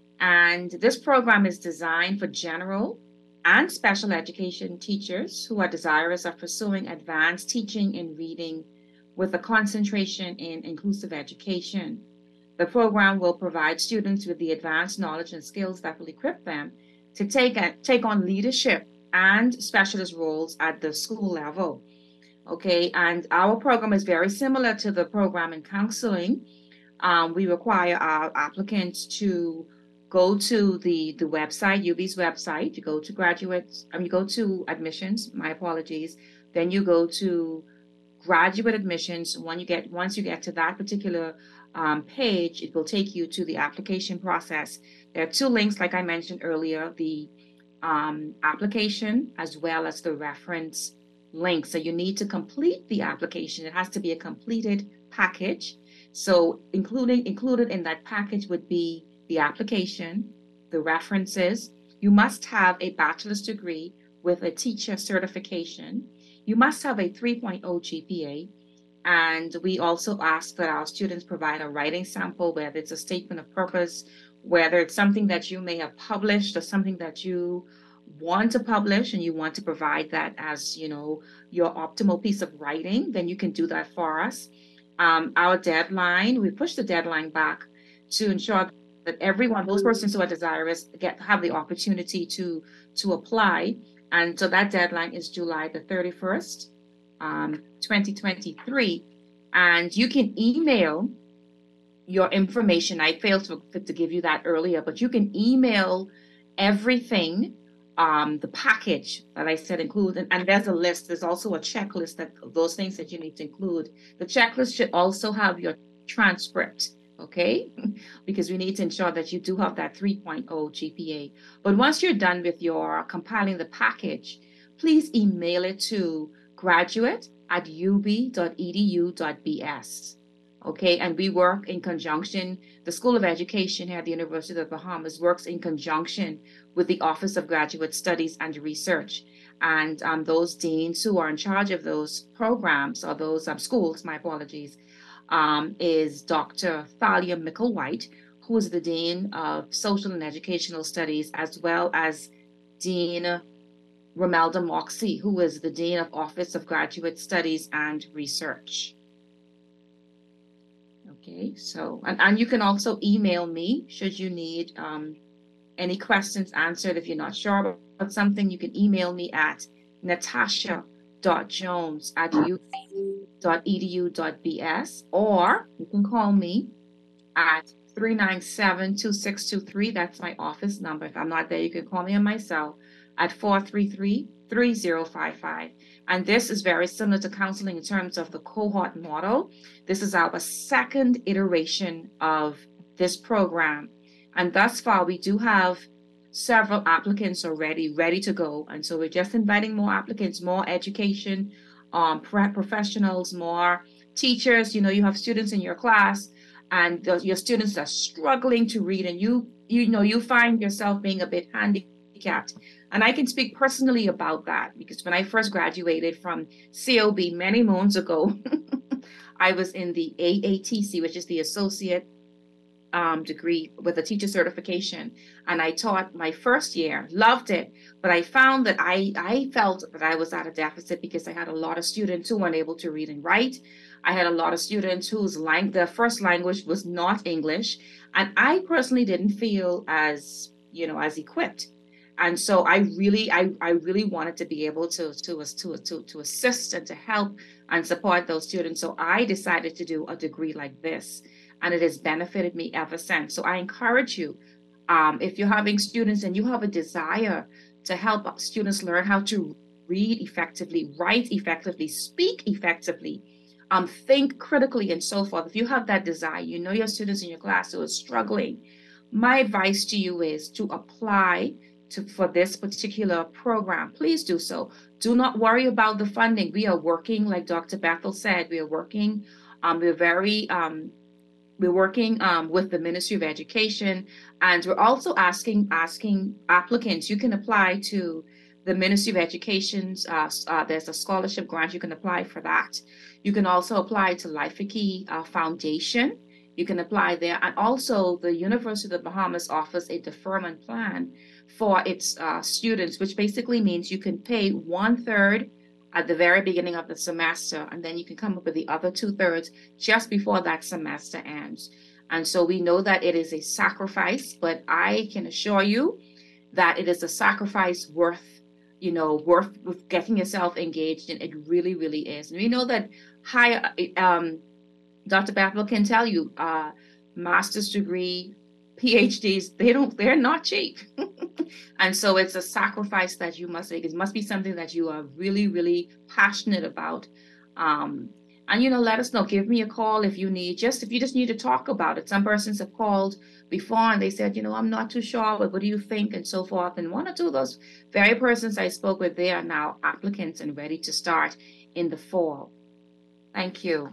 And this program is designed for general and special education teachers who are desirous of pursuing advanced teaching in reading with a concentration in inclusive education. The program will provide students with the advanced knowledge and skills that will equip them to take, a, take on leadership and specialist roles at the school level. Okay, and our program is very similar to the program in counseling. Um, we require our applicants to go to the, the website, U B's website. You go to graduates, I mean, you go to admissions, my apologies. Then you go to graduate admissions. When you get, once you get to that particular um, page, it will take you to the application process. There are two links, like I mentioned earlier, the um, application as well as the reference link. So you need to complete the application. It has to be a completed package. So including included in that package would be the application, the references. You must have a bachelor's degree with a teacher certification. You must have a three point oh G P A. And we also ask that our students provide a writing sample, whether it's a statement of purpose, whether it's something that you may have published or something that you want to publish and you want to provide that as, you know, your optimal piece of writing, then you can do that for us. Um, our deadline, we push the deadline back to ensure that everyone, those persons who are desirous, get have the opportunity to to apply. And so that deadline is July the thirty-first, um, twenty twenty-three. And you can email your information. I failed to, to give you that earlier, but you can email everything, um, the package that I said include, and, and there's a list. There's also a checklist that those things that you need to include. The checklist should also have your transcript, okay? Because we need to ensure that you do have that three point oh G P A. But once you're done with your compiling the package, please email it to graduate at u b dot e d u dot b s. Okay, and we work in conjunction. The School of Education here at the University of the Bahamas works in conjunction with the Office of Graduate Studies and Research. And um, those deans who are in charge of those programs, or those um, schools, my apologies, um, is Doctor Thalia Mickle-White, who is the Dean of Social and Educational Studies, as well as Dean Romelda Moxie, who is the Dean of Office of Graduate Studies and Research. Okay, so, and, and you can also email me should you need um, any questions answered. If you're not sure about something, you can email me at natasha dot jones at u c dot e d u dot b s, or you can call me at three nine seven, two six two three. That's my office number. If I'm not there, you can call me on my cell at four three three, three zero five five. And this is very similar to counseling in terms of the cohort model. This is our second iteration of this program. And thus far, we do have several applicants already ready to go. And so we're just inviting more applicants, more education, um, professionals, more teachers. You know, you have students in your class, and the, your students are struggling to read, and you, you know, you find yourself being a bit handicapped. And I can speak personally about that, because when I first graduated from C O B many moons ago, I was in the A A T C, which is the associate um, degree with a teacher certification. And I taught my first year, loved it. But I found that I, I felt that I was at a deficit because I had a lot of students who weren't able to read and write. I had a lot of students whose lang- their first language was not English. And I personally didn't feel as, you know, as equipped. And so I really, I, I really wanted to be able to, to, to, to, to assist and to help and support those students. So I decided to do a degree like this, and it has benefited me ever since. So I encourage you, um, if you're having students and you have a desire to help students learn how to read effectively, write effectively, speak effectively, um, think critically, and so forth. If you have that desire, you know your students in your class who are struggling, my advice to you is to apply To, for this particular program. Please do so. Do not worry about the funding. We are working, like Doctor Bethel said, we are working, um, we're very, um, we're working um, with the Ministry of Education, and we're also asking, asking applicants. You can apply to the Ministry of Education's, uh, uh, there's a scholarship grant, you can apply for that. You can also apply to Life4Key uh, Foundation. You can apply there. And also the University of the Bahamas offers a deferment plan for its uh, students, which basically means you can pay one third at the very beginning of the semester, and then you can come up with the other two thirds just before that semester ends. And so we know that it is a sacrifice, but I can assure you that it is a sacrifice worth, you know, worth with getting yourself engaged in. It really, really is. And we know that higher, um, Doctor Bethel can tell you, uh, master's degree, PhDs, they don't, they're not cheap. And so it's a sacrifice that you must make. It must be something that you are really, really passionate about. Um, and, you know, let us know. Give me a call if you need, just if you just need to talk about it. Some persons have called before and they said, you know, I'm not too sure, but what do you think? And so forth. And one or two of those very persons I spoke with, they are now applicants and ready to start in the fall. Thank you.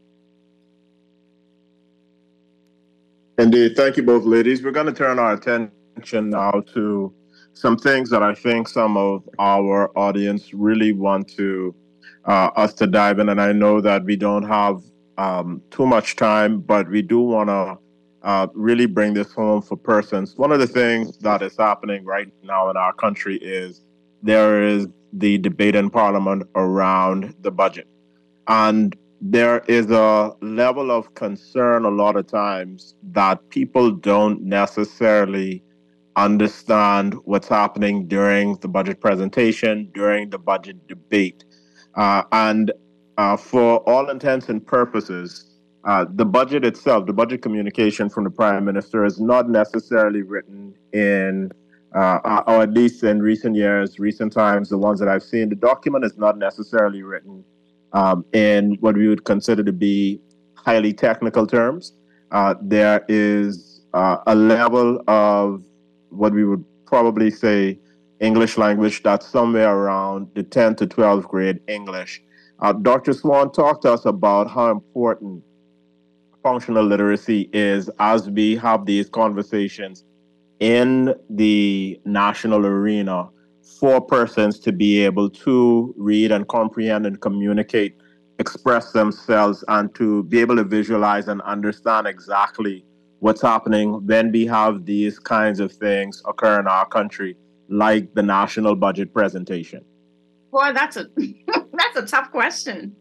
Indeed. Thank you both, ladies. We're going to turn our attention now to some things that I think some of our audience really want to uh, us to dive in. And I know that we don't have um, too much time, but we do want to uh, really bring this home for persons. One of the things that is happening right now in our country is there is the debate in Parliament around the budget. And there is a level of concern a lot of times that people don't necessarily understand what's happening during the budget presentation, during the budget debate. Uh, and uh, for all intents and purposes, uh, the budget itself, the budget communication from the Prime Minister is not necessarily written in, uh, or at least in recent years, recent times, the ones that I've seen, the document is not necessarily written um, in what we would consider to be highly technical terms. Uh, there is uh, a level of what we would probably say English language that's somewhere around the tenth to twelfth grade English. Uh, Doctor Swan, talk to us about how important functional literacy is, as we have these conversations in the national arena, for persons to be able to read and comprehend and communicate, express themselves, and to be able to visualize and understand exactly what's happening when we have these kinds of things occur in our country, like the national budget presentation? Boy, that's a that's a tough question.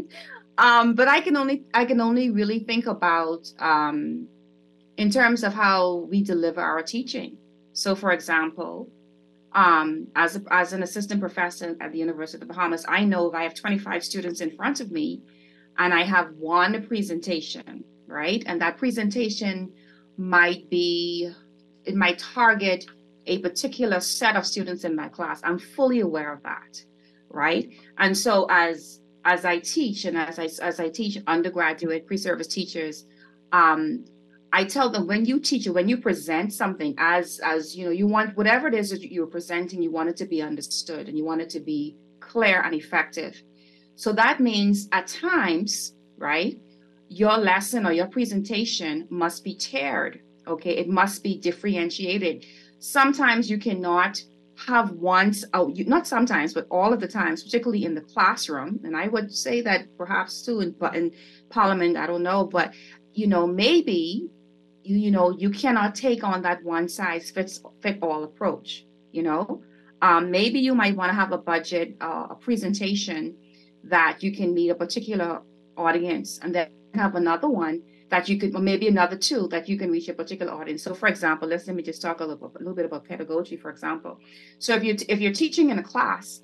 um, but I can only I can only really think about um, in terms of how we deliver our teaching. So, for example, um, as a, as an assistant professor at the University of the Bahamas, I know if I have twenty-five students in front of me, and I have one presentation, right, and that presentation might be it might target a particular set of students in my class. I'm fully aware of that, right? And so as as I teach and as I as I teach undergraduate pre-service teachers, um, I tell them when you teach or when you present something as as you know, you want whatever it is that you're presenting, you want it to be understood and you want it to be clear and effective. So that means at times, right, your lesson or your presentation must be tiered. Okay, it must be differentiated. Sometimes you cannot have one, oh, you, not sometimes, but all of the times, particularly in the classroom. And I would say that perhaps too in, in Parliament, I don't know, but, you know, maybe, you, you know, you cannot take on that one size fits fit all approach, you know. Um, maybe you might want to have a budget, uh, a presentation that you can meet a particular audience and then have another one that you could, or maybe another two that you can reach a particular audience. So for example, let's let me just talk a little, a little bit about pedagogy, for example. So if you if you're teaching in a class,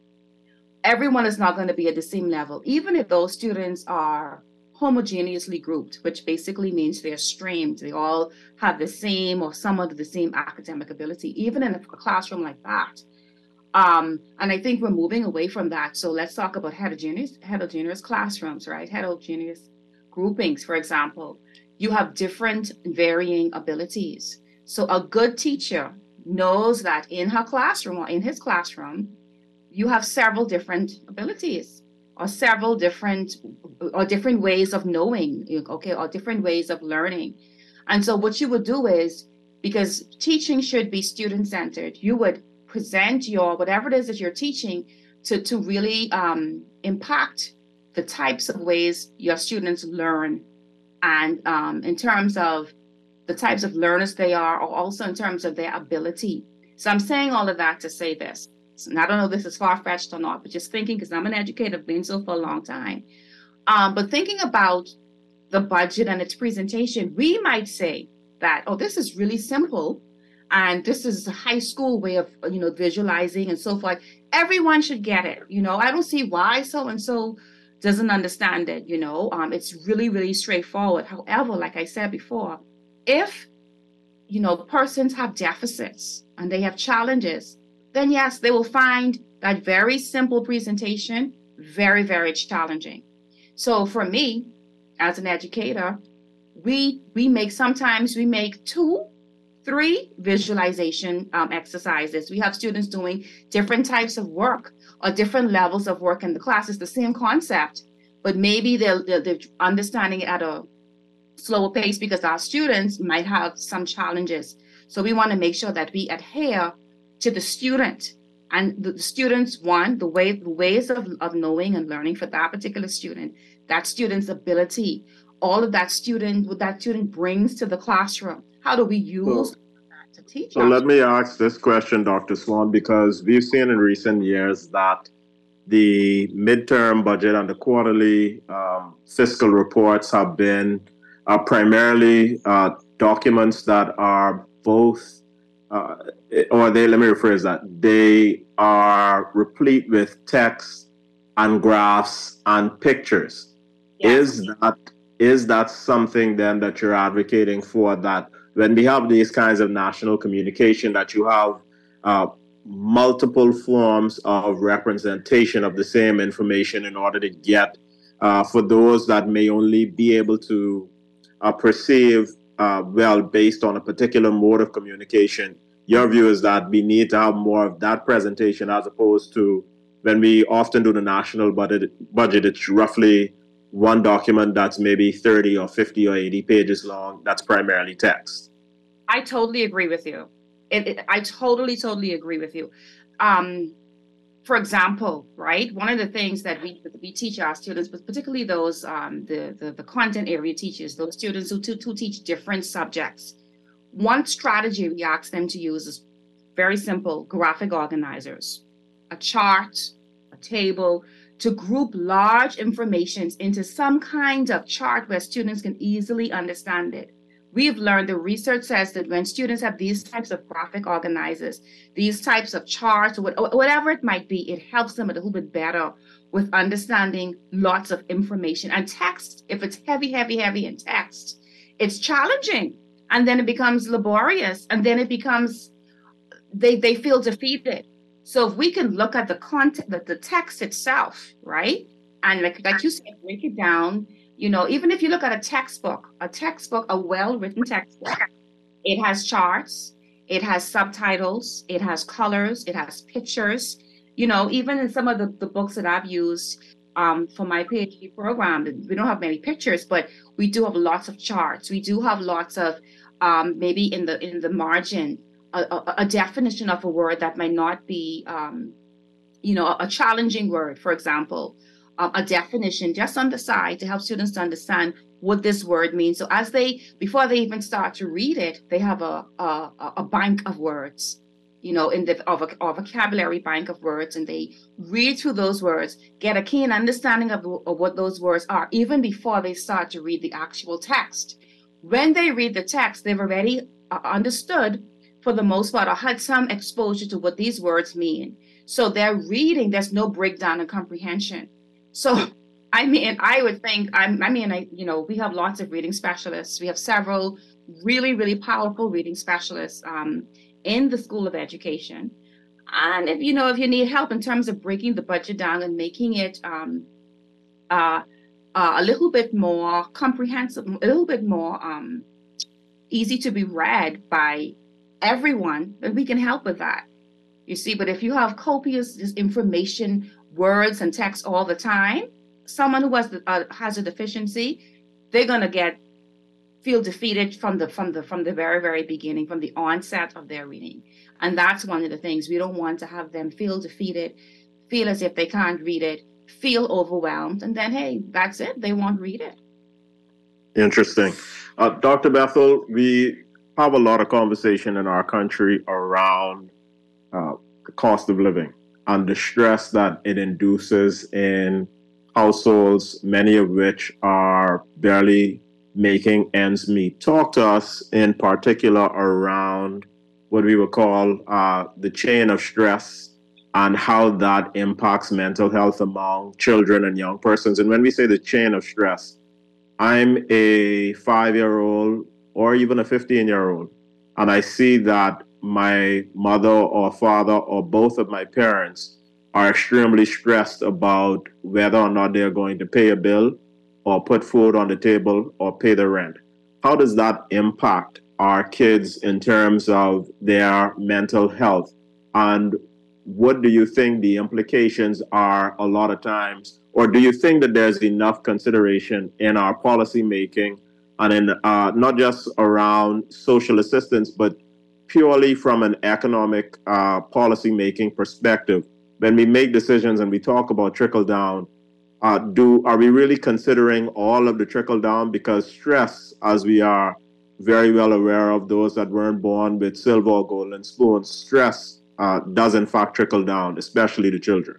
everyone is not going to be at the same level, even if those students are homogeneously grouped, which basically means they're streamed. They all have the same or somewhat of the same academic ability, even in a classroom like that. Um, and I think we're moving away from that. So let's talk about heterogeneous, heterogeneous classrooms, right? Heterogeneous groupings, for example. You have different varying abilities. So a good teacher knows that in her classroom or in his classroom, you have several different abilities or several different or different ways of knowing, okay, or different ways of learning. And so what you would do is, because teaching should be student-centered, you would present your, whatever it is that you're teaching to, to really um, impact the types of ways your students learn, and um, in terms of the types of learners they are, or also in terms of their ability. So I'm saying all of that to say this. And I don't know if this is far-fetched or not, but just thinking, because I'm an educator, I've been so for a long time. Um, but thinking about the budget and its presentation, we might say that, oh, this is really simple. And this is a high school way of, you know, visualizing and so forth. Everyone should get it. You know, I don't see why so-and-so doesn't understand it, you know. Um, it's really, really straightforward. However, like I said before, if, you know, persons have deficits and they have challenges, then yes, they will find that very simple presentation very, very challenging. So for me, as an educator, we we make, sometimes we make two, three visualization um, exercises. We have students doing different types of work or different levels of work in the class. It's the same concept, but maybe they're, they're, they're understanding it at a slower pace because our students might have some challenges. So we want to make sure that we adhere to the student and the students, one, the way the ways of, of knowing and learning for that particular student, that student's ability, all of that student, what that student brings to the classroom. How do we use so, that to teach? So let me ask this question, Doctor Swan, because we've seen in recent years that the midterm budget and the quarterly um, fiscal reports have been uh, primarily uh, documents that are both, uh, or they, let me rephrase that, they are replete with text and graphs and pictures. Yes. Is that is that something then that you're advocating for, that when we have these kinds of national communication, that you have uh, multiple forms of representation of the same information in order to get, uh, for those that may only be able to uh, perceive uh, well based on a particular mode of communication? Your view is that we need to have more of that presentation, as opposed to when we often do the national budget, budget it's roughly one document that's maybe thirty or fifty or eighty pages long, that's primarily text. I totally agree with you. It, it, I totally, totally agree with you. Um, for example, right, one of the things that we we teach our students, but particularly those um, the, the the content area teachers, those students who to, to teach different subjects, one strategy we ask them to use is very simple: graphic organizers, a chart, a table, to group large information into some kind of chart where students can easily understand it. We've learned, the research says that when students have these types of graphic organizers, these types of charts, or whatever it might be, it helps them a little bit better with understanding lots of information. And text, if it's heavy, heavy, heavy in text, it's challenging. And then it becomes laborious. And then it becomes, they, they feel defeated. So if we can look at the content, the, the text itself, right? And like, like you said, break it down. You know, even if you look at a textbook, a textbook, a well-written textbook, it has charts, it has subtitles, it has colors, it has pictures. You know, even in some of the, the books that I've used um, for my PhD program, we don't have many pictures, but we do have lots of charts. We do have lots of um, maybe in the in the margin, a, a, a definition of a word that might not be, um, you know, a challenging word, for example. Um, a definition just on the side to help students to understand what this word means. So as they, before they even start to read it, they have a a, a bank of words, you know, in the of a, a vocabulary bank of words, and they read through those words, get a keen understanding of, of what those words are, even before they start to read the actual text. When they read the text, they've already uh, understood, for the most part, or had some exposure to what these words mean. So they're reading, there's no breakdown in comprehension. So, I mean, I would think, I'm, I mean, I, you know, we have lots of reading specialists. We have several really, really powerful reading specialists um, in the School of Education. And if, you know, if you need help in terms of breaking the budget down and making it um, uh, uh, a little bit more comprehensive, a little bit more um, easy to be read by everyone, then we can help with that. You see, but if you have copious information, words and text all the time, someone who has uh, has a deficiency, they're gonna get feel defeated from the from the from the very very beginning, from the onset of their reading. And that's one of the things we don't want to have them feel defeated, feel as if they can't read it, feel overwhelmed, and then hey, that's it, they won't read it. Interesting. Uh, Doctor Bethel, we have a lot of conversation in our country around uh, the cost of living and the stress that it induces in households, many of which are barely making ends meet. Talk to us in particular around what we would call uh, the chain of stress and how that impacts mental health among children and young persons. And when we say the chain of stress, I'm a five-year-old or even a fifteen-year-old, and I see that my mother or father or both of my parents are extremely stressed about whether or not they're going to pay a bill or put food on the table or pay the rent. How does that impact our kids in terms of their mental health? And what do you think the implications are a lot of times? Or do you think that there's enough consideration in our policy making and in uh, not just around social assistance, but purely from an economic uh, policy making perspective, when we make decisions and we talk about trickle down, uh, do are we really considering all of the trickle down? Because stress, as we are very well aware of, those that weren't born with silver or golden spoons, stress uh, does in fact trickle down, especially to children.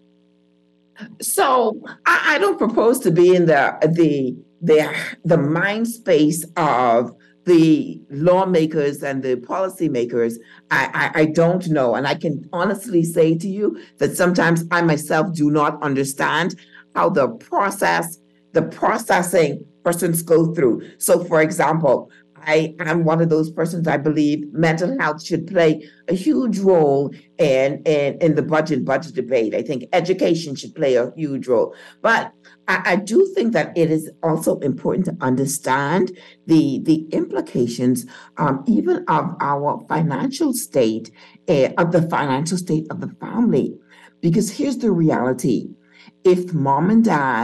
So I, I don't propose to be in the the the the mind space of the lawmakers and the policymakers. I, I, I don't know. And I can honestly say to you that sometimes I myself do not understand how the process, the processing persons go through. So for example, I am one of those persons, I believe mental health should play a huge role in, in, in the budget budget debate. I think education should play a huge role. But I, I do think that it is also important to understand the, the implications um, even of our financial state, uh, of the financial state of the family. Because here's the reality. If mom and dad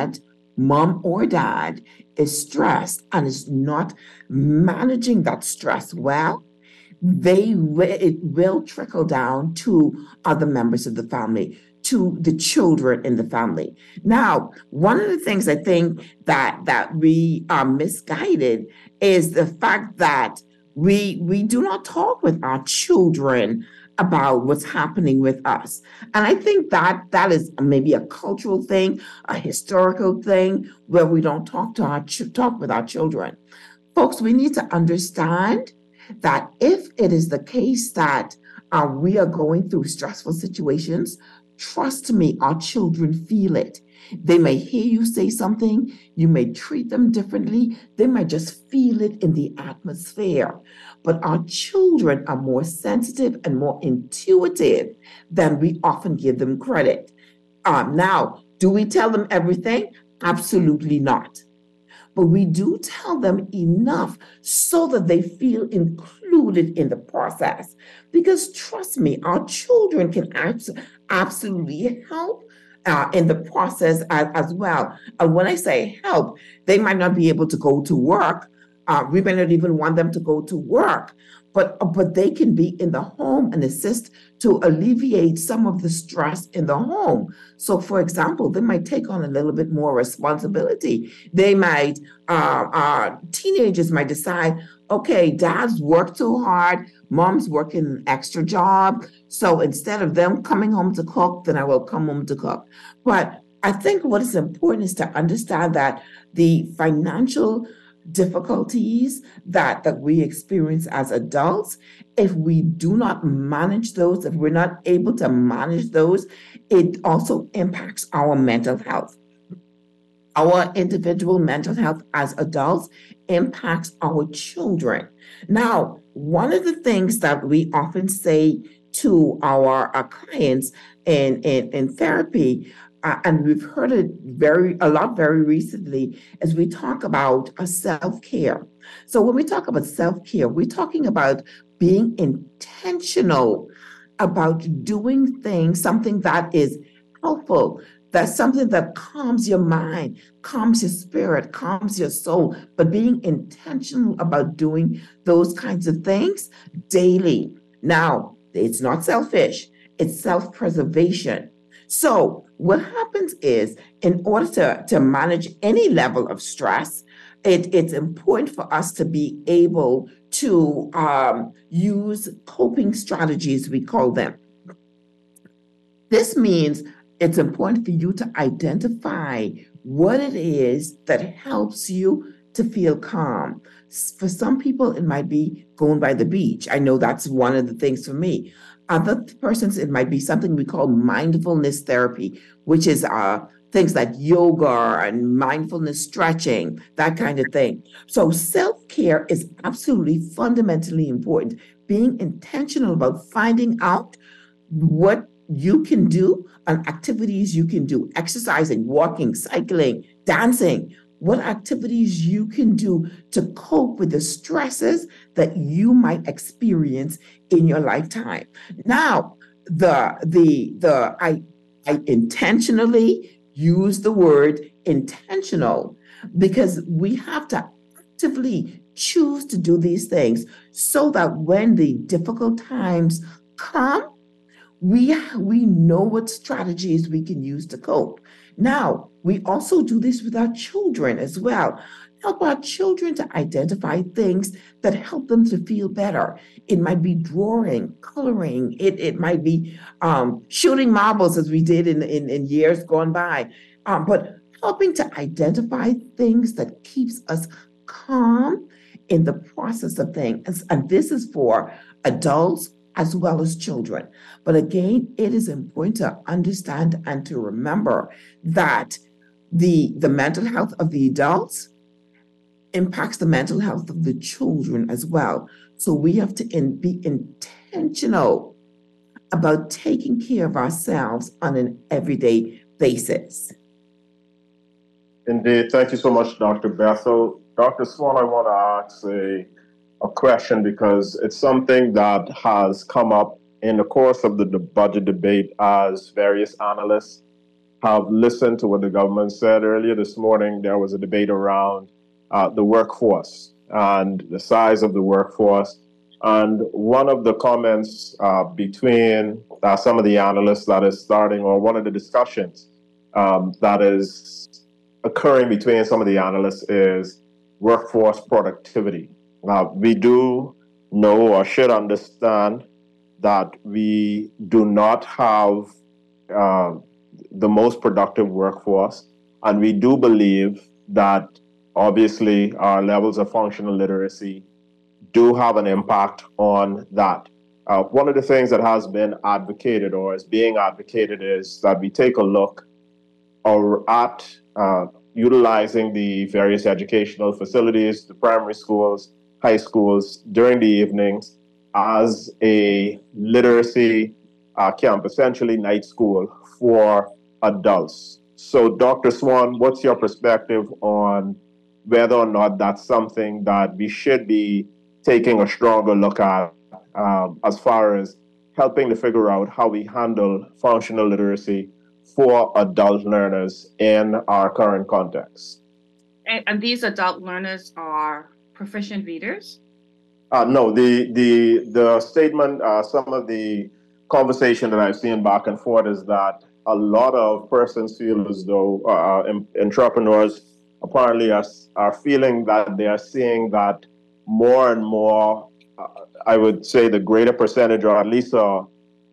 mom or dad is stressed and is not managing that stress well, they wi- it will trickle down to other members of the family, to the children in the family. Now, one of the things I think that that we are misguided is the fact that we we do not talk with our children about what's happening with us. And I think that that is maybe a cultural thing, a historical thing, where we don't talk to our ch- talk with our children. Folks, we need to understand that if it is the case that uh, we are going through stressful situations, trust me, our children feel it. They may hear you say something, you may treat them differently, they might just feel it in the atmosphere. But our children are more sensitive and more intuitive than we often give them credit. Um, now, do we tell them everything? Absolutely not. But we do tell them enough so that they feel included in the process. Because trust me, our children can abs- absolutely help uh, in the process as, as well. And when I say help, they might not be able to go to work. Uh, we may not even want them to go to work, but, but they can be in the home and assist to alleviate some of the stress in the home. So, for example, they might take on a little bit more responsibility. They might, uh, uh, teenagers might decide, okay, dad's worked too hard, mom's working an extra job. So instead of them coming home to cook, then I will come home to cook. But I think what is important is to understand that the financial difficulties that, that we experience as adults, if we do not manage those, if we're not able to manage those, it also impacts our mental health. Our individual mental health as adults impacts our children. Now, one of the things that we often say to our, our clients in, in, in therapy, uh, and we've heard it very a lot very recently, as we talk about a self-care. So when we talk about self-care, we're talking about being intentional about doing things, something that is helpful, that's something that calms your mind, calms your spirit, calms your soul, but being intentional about doing those kinds of things daily. Now, it's not selfish, it's self-preservation. So what happens is, in order to, to manage any level of stress, it, it's important for us to be able to um, use coping strategies, we call them. This means it's important for you to identify what it is that helps you to feel calm. For some people, it might be going by the beach. I know that's one of the things for me. Other persons, it might be something we call mindfulness therapy, which is uh, things like yoga and mindfulness stretching, that kind of thing. So self-care is absolutely fundamentally important. Being intentional about finding out what you can do and activities you can do, exercising, walking, cycling, dancing, what activities you can do to cope with the stresses that you might experience in your lifetime. Now, the the the I I intentionally use the word intentional because we have to actively choose to do these things so that when the difficult times come, we we know what strategies we can use to cope. Now, we also do this with our children as well. Help our children to identify things that help them to feel better. It might be drawing, coloring. It, it might be um, shooting marbles, as we did in, in, in years gone by. Um, but helping to identify things that keeps us calm in the process of things. And this is for adults as well as children. But again, it is important to understand and to remember that the, the mental health of the adults impacts the mental health of the children as well. So we have to in, be intentional about taking care of ourselves on an everyday basis. Indeed. Thank you so much, Doctor Bethel. Doctor Swan, I want to ask a, a question because it's something that has come up in the course of the, the budget debate as various analysts have listened to what the government said earlier this morning. There was a debate around uh, the workforce and the size of the workforce. And one of the comments uh, between uh, some of the analysts that is starting, or one of the discussions um, that is occurring between some of the analysts is workforce productivity. Now, we do know or should understand that we do not have uh, the most productive workforce, and we do believe that obviously our levels of functional literacy do have an impact on that. Uh, one of the things that has been advocated or is being advocated is that we take a look or at uh, utilizing the various educational facilities, the primary schools, high schools during the evenings as a literacy uh, camp, essentially night school for adults. So Doctor Swan, what's your perspective on whether or not that's something that we should be taking a stronger look at um, as far as helping to figure out how we handle functional literacy for adult learners in our current context? And, and these adult learners are proficient readers? Uh, no, the the the statement, uh, some of the conversation that I've seen back and forth is that a lot of persons feel as though uh, em- entrepreneurs apparently are, are feeling that they are seeing that more and more, uh, I would say the greater percentage, or at least a,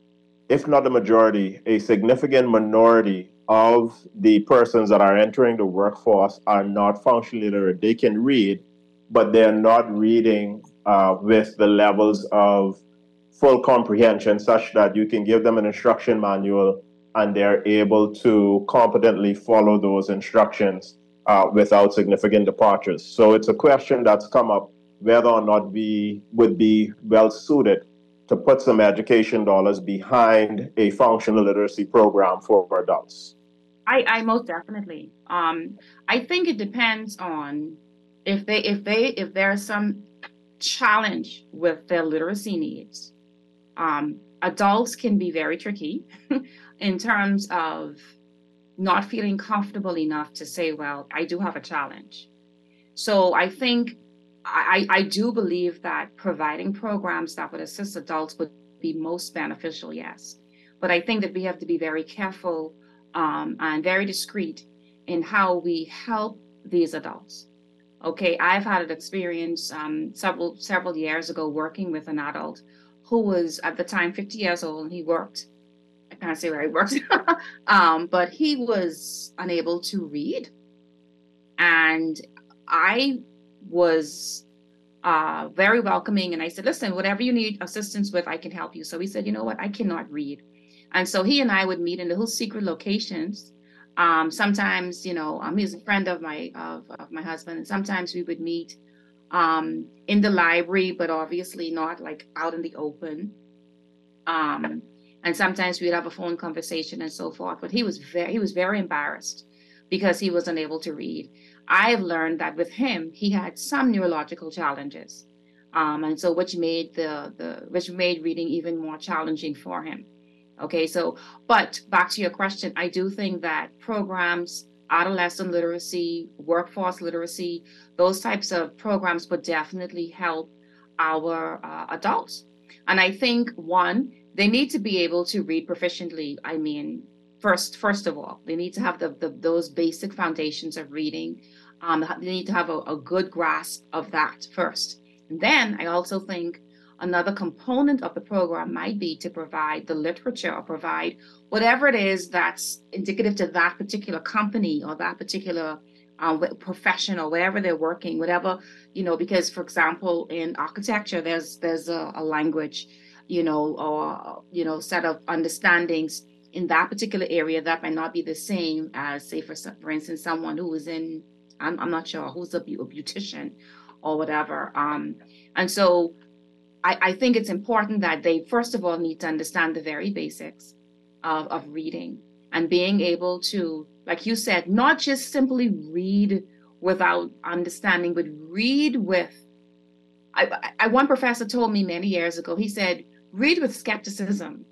if not the majority, a significant minority of the persons that are entering the workforce are not functionally literate. They can read, but they're not reading uh, with the levels of full comprehension such that you can give them an instruction manual and they're able to competently follow those instructions uh, without significant departures. So it's a question that's come up whether or not we would be well suited to put some education dollars behind a functional literacy program for adults. I, I most definitely. Um, I think it depends on if they if they if there's some challenge with their literacy needs. Um, adults can be very tricky in terms of not feeling comfortable enough to say, well, I do have a challenge. So I think I, I do believe that providing programs that would assist adults would be most beneficial, yes. But I think that we have to be very careful um, and very discreet in how we help these adults. Okay, I've had an experience um, several several years ago working with an adult who was at the time fifty years old, and he worked. I can't say where he worked, um, but he was unable to read, and I was uh, very welcoming, and I said, "Listen, whatever you need assistance with, I can help you." So he said, "You know what? I cannot read," and so he and I would meet in little secret locations. Um, sometimes, you know, um, he's a friend of my of, of my husband, and sometimes we would meet um, in the library, but obviously not like out in the open. Um, and sometimes we'd have a phone conversation and so forth. But he was very he was very embarrassed because he was unable to read. I have learned that with him, he had some neurological challenges, um, and so which made the the which made reading even more challenging for him. Okay, so, but back to your question, I do think that programs, adolescent literacy, workforce literacy, those types of programs would definitely help our uh, adults. And I think, one, they need to be able to read proficiently. I mean, first, first of all, they need to have the, the those basic foundations of reading. Um, they need to have a, a good grasp of that first. And then I also think another component of the program might be to provide the literature or provide whatever it is that's indicative to that particular company or that particular uh, profession or wherever they're working, whatever, you know, because, for example, in architecture, there's there's a, a language, you know, or, you know, set of understandings in that particular area that might not be the same as, say, for, for instance, someone who is in, I'm, I'm not sure, who's a, a beautician or whatever. Um, and so I, I think it's important that they, first of all, need to understand the very basics of, of reading and being able to, like you said, not just simply read without understanding, but read with, I, I, one professor told me many years ago, he said, read with skepticism,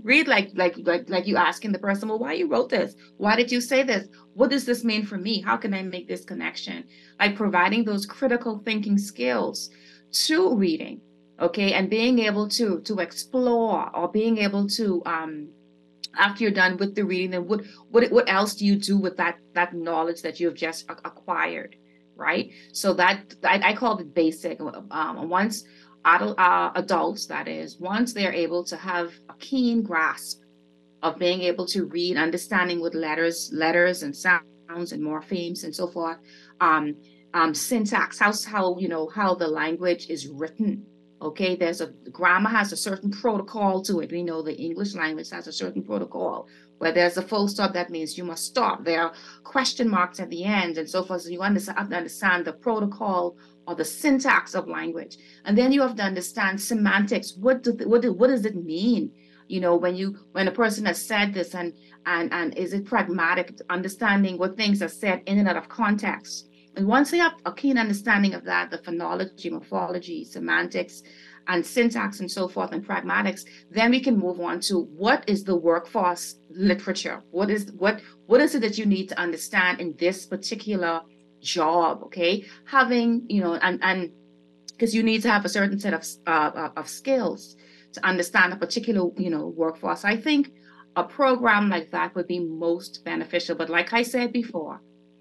read like, like, like, like you asking the person, well, why you wrote this? Why did you say this? What does this mean for me? How can I make this connection? Like providing those critical thinking skills to reading, okay? And being able to, to explore or being able to, um, after you're done with the reading, then what, what, what else do you do with that, that knowledge that you have just acquired, right? So that, I, I call it basic. Um, once adult, uh, adults, that is, once they're able to have a keen grasp of being able to read, understanding what letters, letters and sounds and morphemes and so forth, um, um, syntax, how, how, you know, how the language is written. Okay, there's a grammar has a certain protocol to it. We know the English language has a certain protocol. Where there's a full stop, that means you must stop. There are question marks at the end and so forth. So you understand, have to understand the protocol or the syntax of language. And then you have to understand semantics. What do, what do, what does it mean? You know, when you when a person has said this, and and and is it pragmatic, understanding what things are said in and out of context. And once they have a keen understanding of that, the phonology, morphology, semantics, and syntax and so forth, and pragmatics, then we can move on to what is the workforce literature? What is what what is it that you need to understand in this particular job? Okay, having, you know, and and because you need to have a certain set of uh, of skills to understand a particular, you know, workforce. I think a program like that would be most beneficial. But like I said before,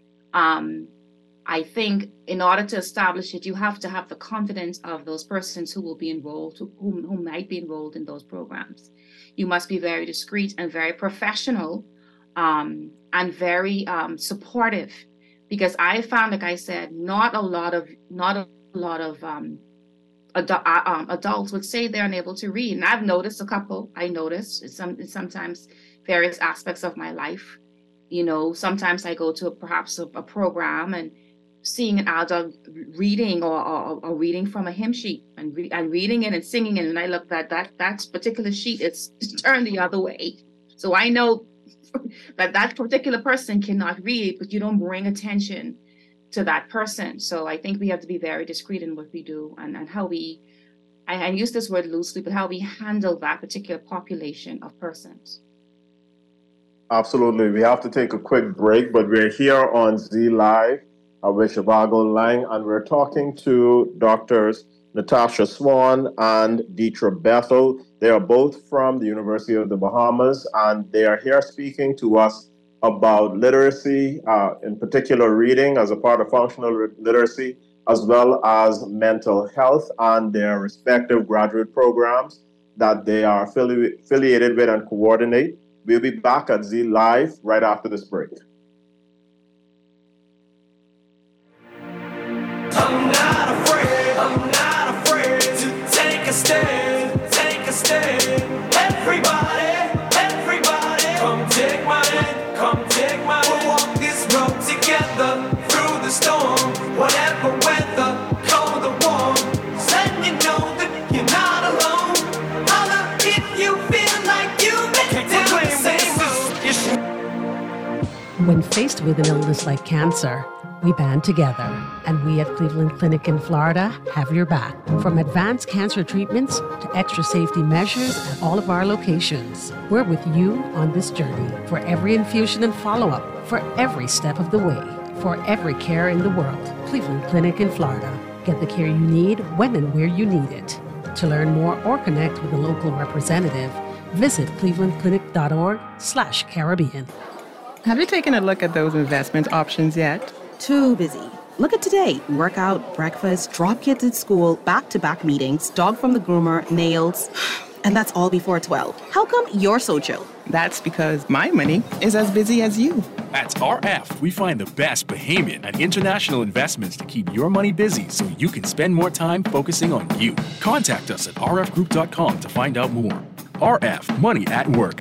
um, I think in order to establish it, you have to have the confidence of those persons who will be enrolled, who, who might be enrolled in those programs. You must be very discreet and very professional, um, and very um, supportive, because I found, like I said, not a lot of not a lot of um, adu- uh, um, adults would say they're unable to read. And I've noticed a couple. I noticed some sometimes various aspects of my life. You know, sometimes I go to a, perhaps a, a program and seeing an adult reading or, or, or reading from a hymn sheet and, re- and reading it and singing it, and I look at that that particular sheet, it's turned the other way. So I know that that particular person cannot read, but you don't bring attention to that person. So I think we have to be very discreet in what we do, and, and how we, I, I use this word loosely, but how we handle that particular population of persons. Absolutely. We have to take a quick break, but we're here on Z Live with Zhivago Lang, and we're talking to Doctors Natasha Swan and Deetra Bethel. They are both from the University of the Bahamas, and they are here speaking to us about literacy, uh, in particular reading as a part of functional literacy, as well as mental health and their respective graduate programs that they are affili- affiliated with and coordinate. We'll be back at Z Live right after this break. I'm not afraid, I'm not afraid to take a stand, take a stand. Everybody, everybody, come take my hand, come take my hand. We'll walk this road together through the storm, whatever weather, cold or warm. Letting you know that you're not alone. Holla if you feel like you make the same road. When faced with an illness like cancer, we band together, and we at Cleveland Clinic in Florida have your back. From advanced cancer treatments to extra safety measures at all of our locations, we're with you on this journey for every infusion and follow-up, for every step of the way, for every care in the world. Cleveland Clinic in Florida. Get the care you need when and where you need it. To learn more or connect with a local representative, visit clevelandclinic.org slash Caribbean. Have you taken a look at those investment options yet? Too busy. Look at today. Workout, breakfast, drop kids at school, back-to-back meetings, dog from the groomer, nails. And that's all before twelve. How come you're so chill? That's because my money is as busy as you. At R F, we find the best Bahamian and international investments to keep your money busy so you can spend more time focusing on you. Contact us at r f group dot com to find out more. R F, money at work.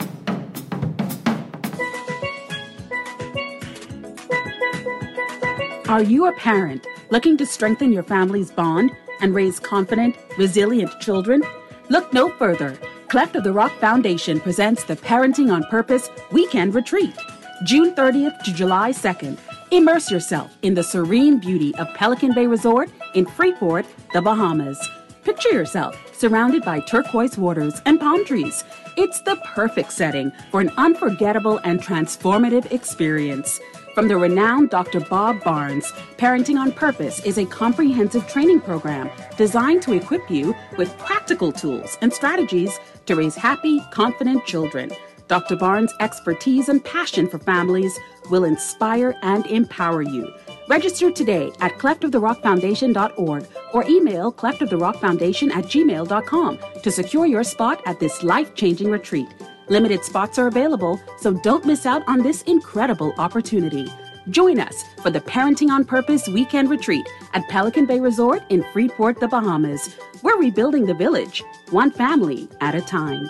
Are you a parent looking to strengthen your family's bond and raise confident, resilient children? Look no further. Cleft of the Rock Foundation presents the Parenting on Purpose Weekend Retreat, June thirtieth to July second. Immerse yourself in the serene beauty of Pelican Bay Resort in Freeport, the Bahamas. Picture yourself surrounded by turquoise waters and palm trees. It's the perfect setting for an unforgettable and transformative experience. From the renowned Doctor Bob Barnes, Parenting on Purpose is a comprehensive training program designed to equip you with practical tools and strategies to raise happy, confident children. Doctor Barnes' expertise and passion for families will inspire and empower you. Register today at cleft of the rock foundation dot org or email cleft of the rock foundation at gmail dot com to secure your spot at this life-changing retreat. Limited spots are available, so don't miss out on this incredible opportunity. Join us for the Parenting on Purpose Weekend Retreat at Pelican Bay Resort in Freeport, the Bahamas. We're rebuilding the village, one family at a time.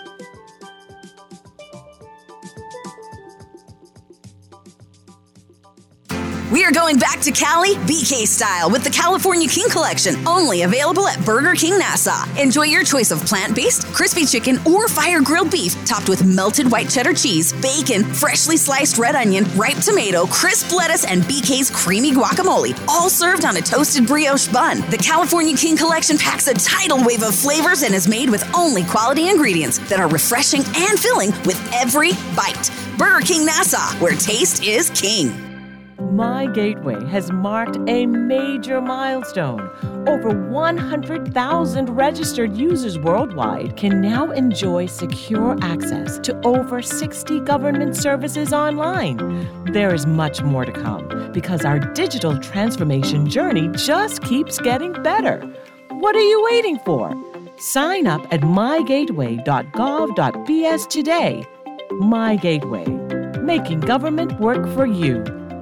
We are going back to Cali, B K style, with the California King Collection, only available at Burger King Nassau. Enjoy your choice of plant-based, crispy chicken, or fire-grilled beef, topped with melted white cheddar cheese, bacon, freshly sliced red onion, ripe tomato, crisp lettuce, and B K's creamy guacamole, all served on a toasted brioche bun. The California King Collection packs a tidal wave of flavors and is made with only quality ingredients that are refreshing and filling with every bite. Burger King Nassau, where taste is king. My Gateway has marked a major milestone. Over one hundred thousand registered users worldwide can now enjoy secure access to over sixty government services online. There is much more to come because our digital transformation journey just keeps getting better. What are you waiting for? Sign up at my gateway dot gov dot b s today. My Gateway, making government work for you.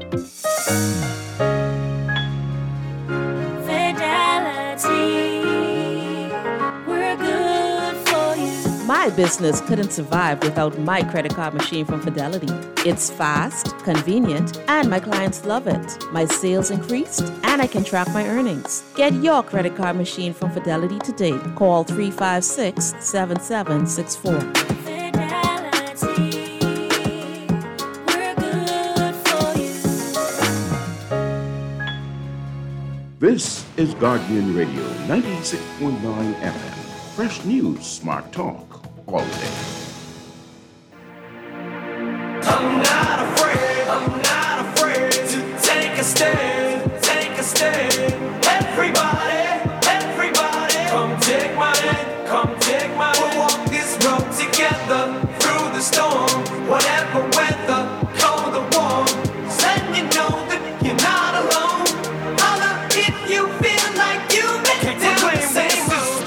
Fidelity, we're good for you. My business couldn't survive without my credit card machine from Fidelity. It's fast, convenient, and my clients love it. My sales increased, and I can track my earnings. Get your credit card machine from Fidelity today. Call three five six, seven seven six four. This is Guardian Radio, ninety-six point nine F M. Fresh news, smart talk, all day. I'm not afraid, I'm not afraid to take a stand, take a stand. Everybody, everybody, come take my hand, come take my hand. We'll walk this road together through the storm, whatever weather, cold or warm. Letting you know that you're not alone. Holla if you feel like you've been down the same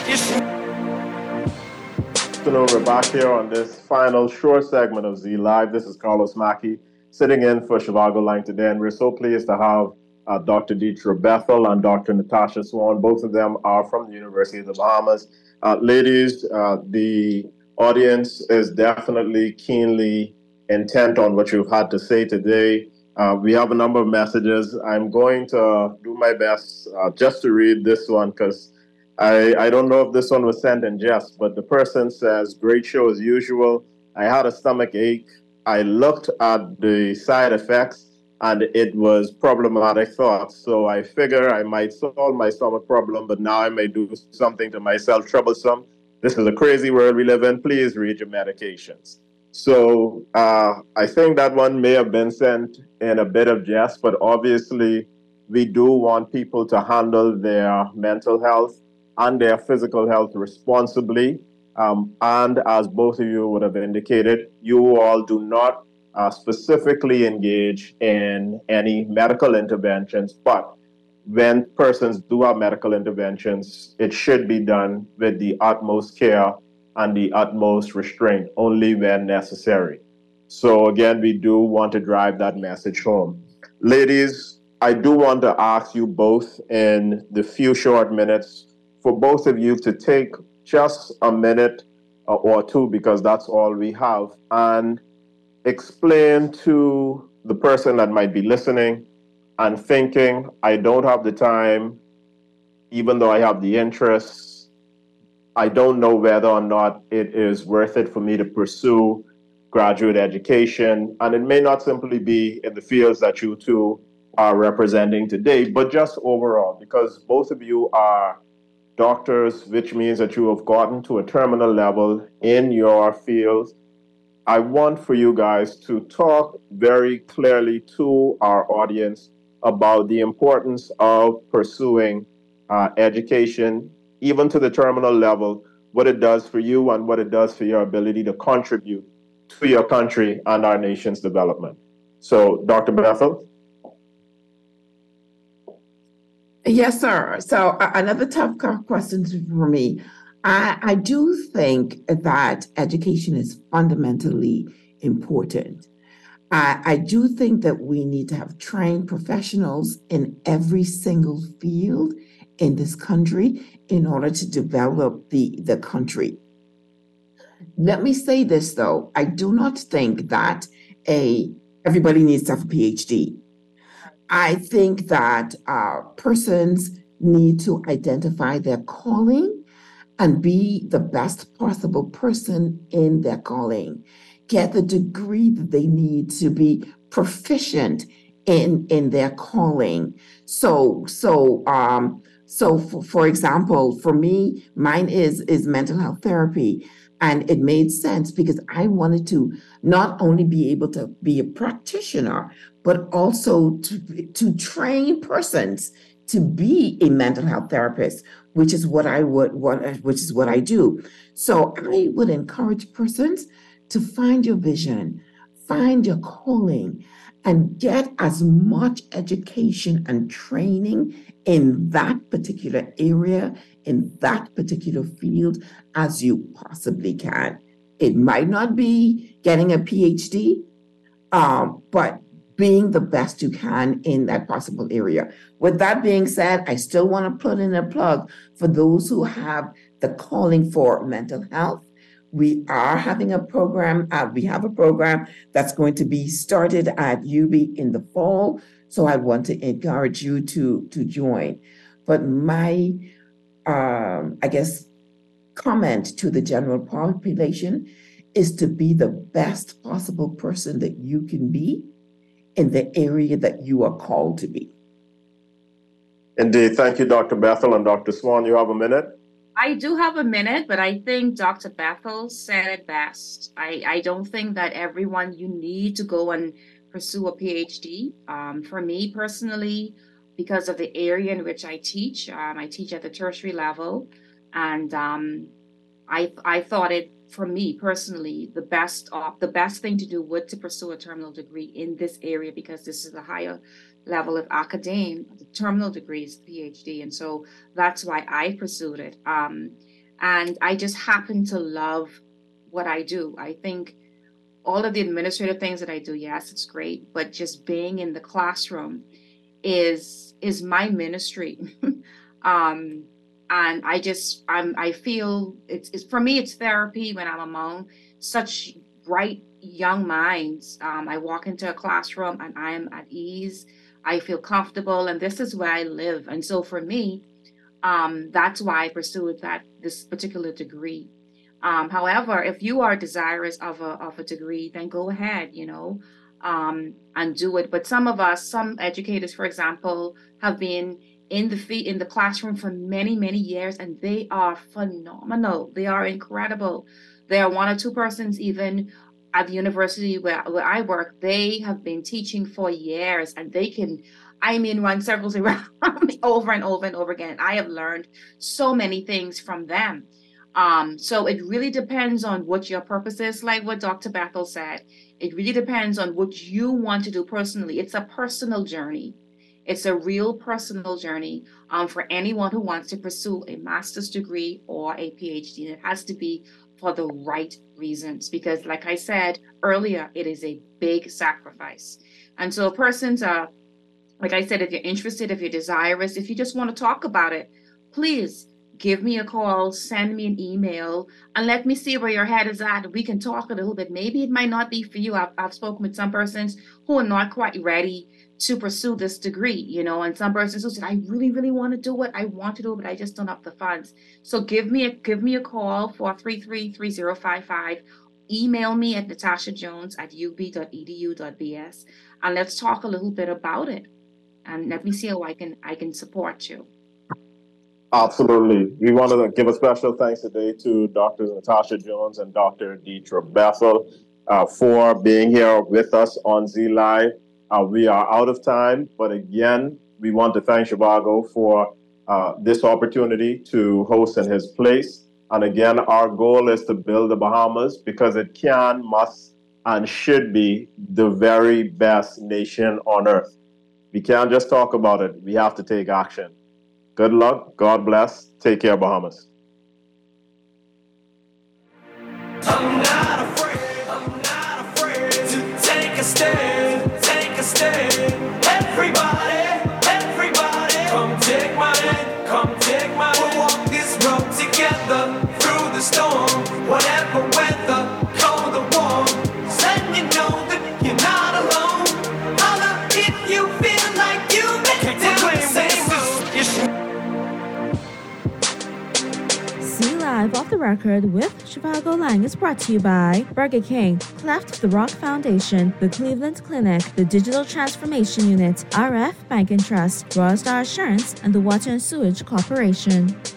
road. Afternoon, we're back here on this final short segment of Z Live. This is Carlos Mackey sitting in for Shivago Lang today, and we're so pleased to have uh, Doctor Deetra Bethel and Doctor Natasha Swan. Both of them are from the University of the Bahamas. Uh, ladies, uh, the audience is definitely keenly intent on what you've had to say today. Uh, we have a number of messages. I'm going to do my best uh, just to read this one because I, I don't know if this one was sent in jest, but the person says, great show as usual. I had a stomach ache. I looked at the side effects and it was problematic thoughts. So I figure I might solve my stomach problem, but now I may do something to myself troublesome. This is a crazy world we live in. Please read your medications. So uh, I think that one may have been sent in a bit of jest, but obviously we do want people to handle their mental health and their physical health responsibly. Um, and as both of you would have indicated, you all do not uh, specifically engage in any medical interventions, but when persons do have medical interventions, it should be done with the utmost care and the utmost restraint, only when necessary. So again, we do want to drive that message home. Ladies, I do want to ask you both in the few short minutes for both of you to take just a minute or two, because that's all we have, and explain to the person that might be listening and thinking, I don't have the time, even though I have the interests. I don't know whether or not it is worth it for me to pursue graduate education. And it may not simply be in the fields that you two are representing today, but just overall, because both of you are doctors, which means that you have gotten to a terminal level in your field. I want for you guys to talk very clearly to our audience about the importance of pursuing uh, education, even to the terminal level, what it does for you and what it does for your ability to contribute to your country and our nation's development. So, Doctor Bethel? Yes, sir. So uh, another tough question for me. I, I do think that education is fundamentally important. I, I do think that we need to have trained professionals in every single field in this country in order to develop the, the country. Let me say this, though. I do not think that a everybody needs to have a PhD. I think that uh, persons need to identify their calling and be the best possible person in their calling. Get the degree that they need to be proficient in, in their calling. So, so, um, so for, for example, for me, mine is, is mental health therapy. And it made sense because I wanted to not only be able to be a practitioner, but also to, to train persons to be a mental health therapist, which is what I would want, which is what I do. So I would encourage persons to find your vision, find your calling, and get as much education and training in that particular area, in that particular field as you possibly can. It might not be getting a PhD, um, but being the best you can in that possible area. With that being said, I still want to put in a plug for those who have the calling for mental health. We are having a program, uh, we have a program that's going to be started at U B in the fall. So I want to encourage you to, to join. But my, um, I guess, comment to the general population is to be the best possible person that you can be in the area that you are called to be. Indeed. Thank you, Doctor Bethel. And Doctor Swan, you have a minute? I do have a minute, but I think Doctor Bethel said it best. I, I don't think that everyone, you need to go and pursue a PhD. Um, for me personally, because of the area in which I teach, um, I teach at the tertiary level, and um, I I thought it, for me personally, the best op, the best thing to do would to pursue a terminal degree in this area, because this is a higher level of academia. The terminal degree is PhD, and so that's why I pursued it. Um, and I just happen to love what I do. I think all of the administrative things that I do, yes, it's great, but just being in the classroom is is my ministry. um, and I just I'm I feel it's, it's for me it's therapy when I'm among such bright young minds. Um, I walk into a classroom and I am at ease. I feel comfortable, and this is where I live. And so for me, um, that's why I pursued that this particular degree. Um, however, if you are desirous of a of a degree, then go ahead, you know, um, and do it. But some of us, some educators, for example, have been in the fee- in the classroom for many, many years, and they are phenomenal. They are incredible. There are one or two persons even at the university where, where I work, they have been teaching for years, and they can, I mean, run circles around me over and over and over again. I have learned so many things from them. Um, so it really depends on what your purpose is, like what Doctor Bethel said. It really depends on what you want to do personally. It's a personal journey. It's a real personal journey um, for anyone who wants to pursue a master's degree or a PhD. It has to be for the right reasons, because like I said earlier, it is a big sacrifice. And so persons are, like I said, if you're interested, if you're desirous, if you just want to talk about it, please give me a call, send me an email, and let me see where your head is at. We can talk a little bit. Maybe it might not be for you. I've, I've spoken with some persons who are not quite ready to pursue this degree, you know, and some persons who said, I really, really want to do it. I want to do it, but I just don't have the funds. So give me a give me a call, four three three, three zero five five. Email me at natasha jones at u b dot e d u dot b s, and let's talk a little bit about it. And let me see how I can I can support you. Absolutely. We want to give a special thanks today to Doctors Natasha Jones and Doctor Deetra Bethel uh, for being here with us on Z Live. Uh, we are out of time, but again, we want to thank Zhivago for uh, this opportunity to host in his place. And again, our goal is to build the Bahamas because it can, must, and should be the very best nation on earth. We can't just talk about it. We have to take action. Good luck. God bless. Take care, Bahamas. I'm not afraid, I'm not afraid to take a stand, take a stand. Everybody, everybody, come take my hand, come take my hand. We'll walk this road together through the storm, whatever weather, cold or warm. Letting you know that you're not alone. Holla if you feel like you've been down the same road. See Live Off the Record with Zhivago Lang is brought to you by Burger King, Cleft of the Rock Foundation, the Cleveland Clinic, the Digital Transformation Unit, R F Bank and Trust, Royal Star Assurance, and the Water and Sewage Corporation.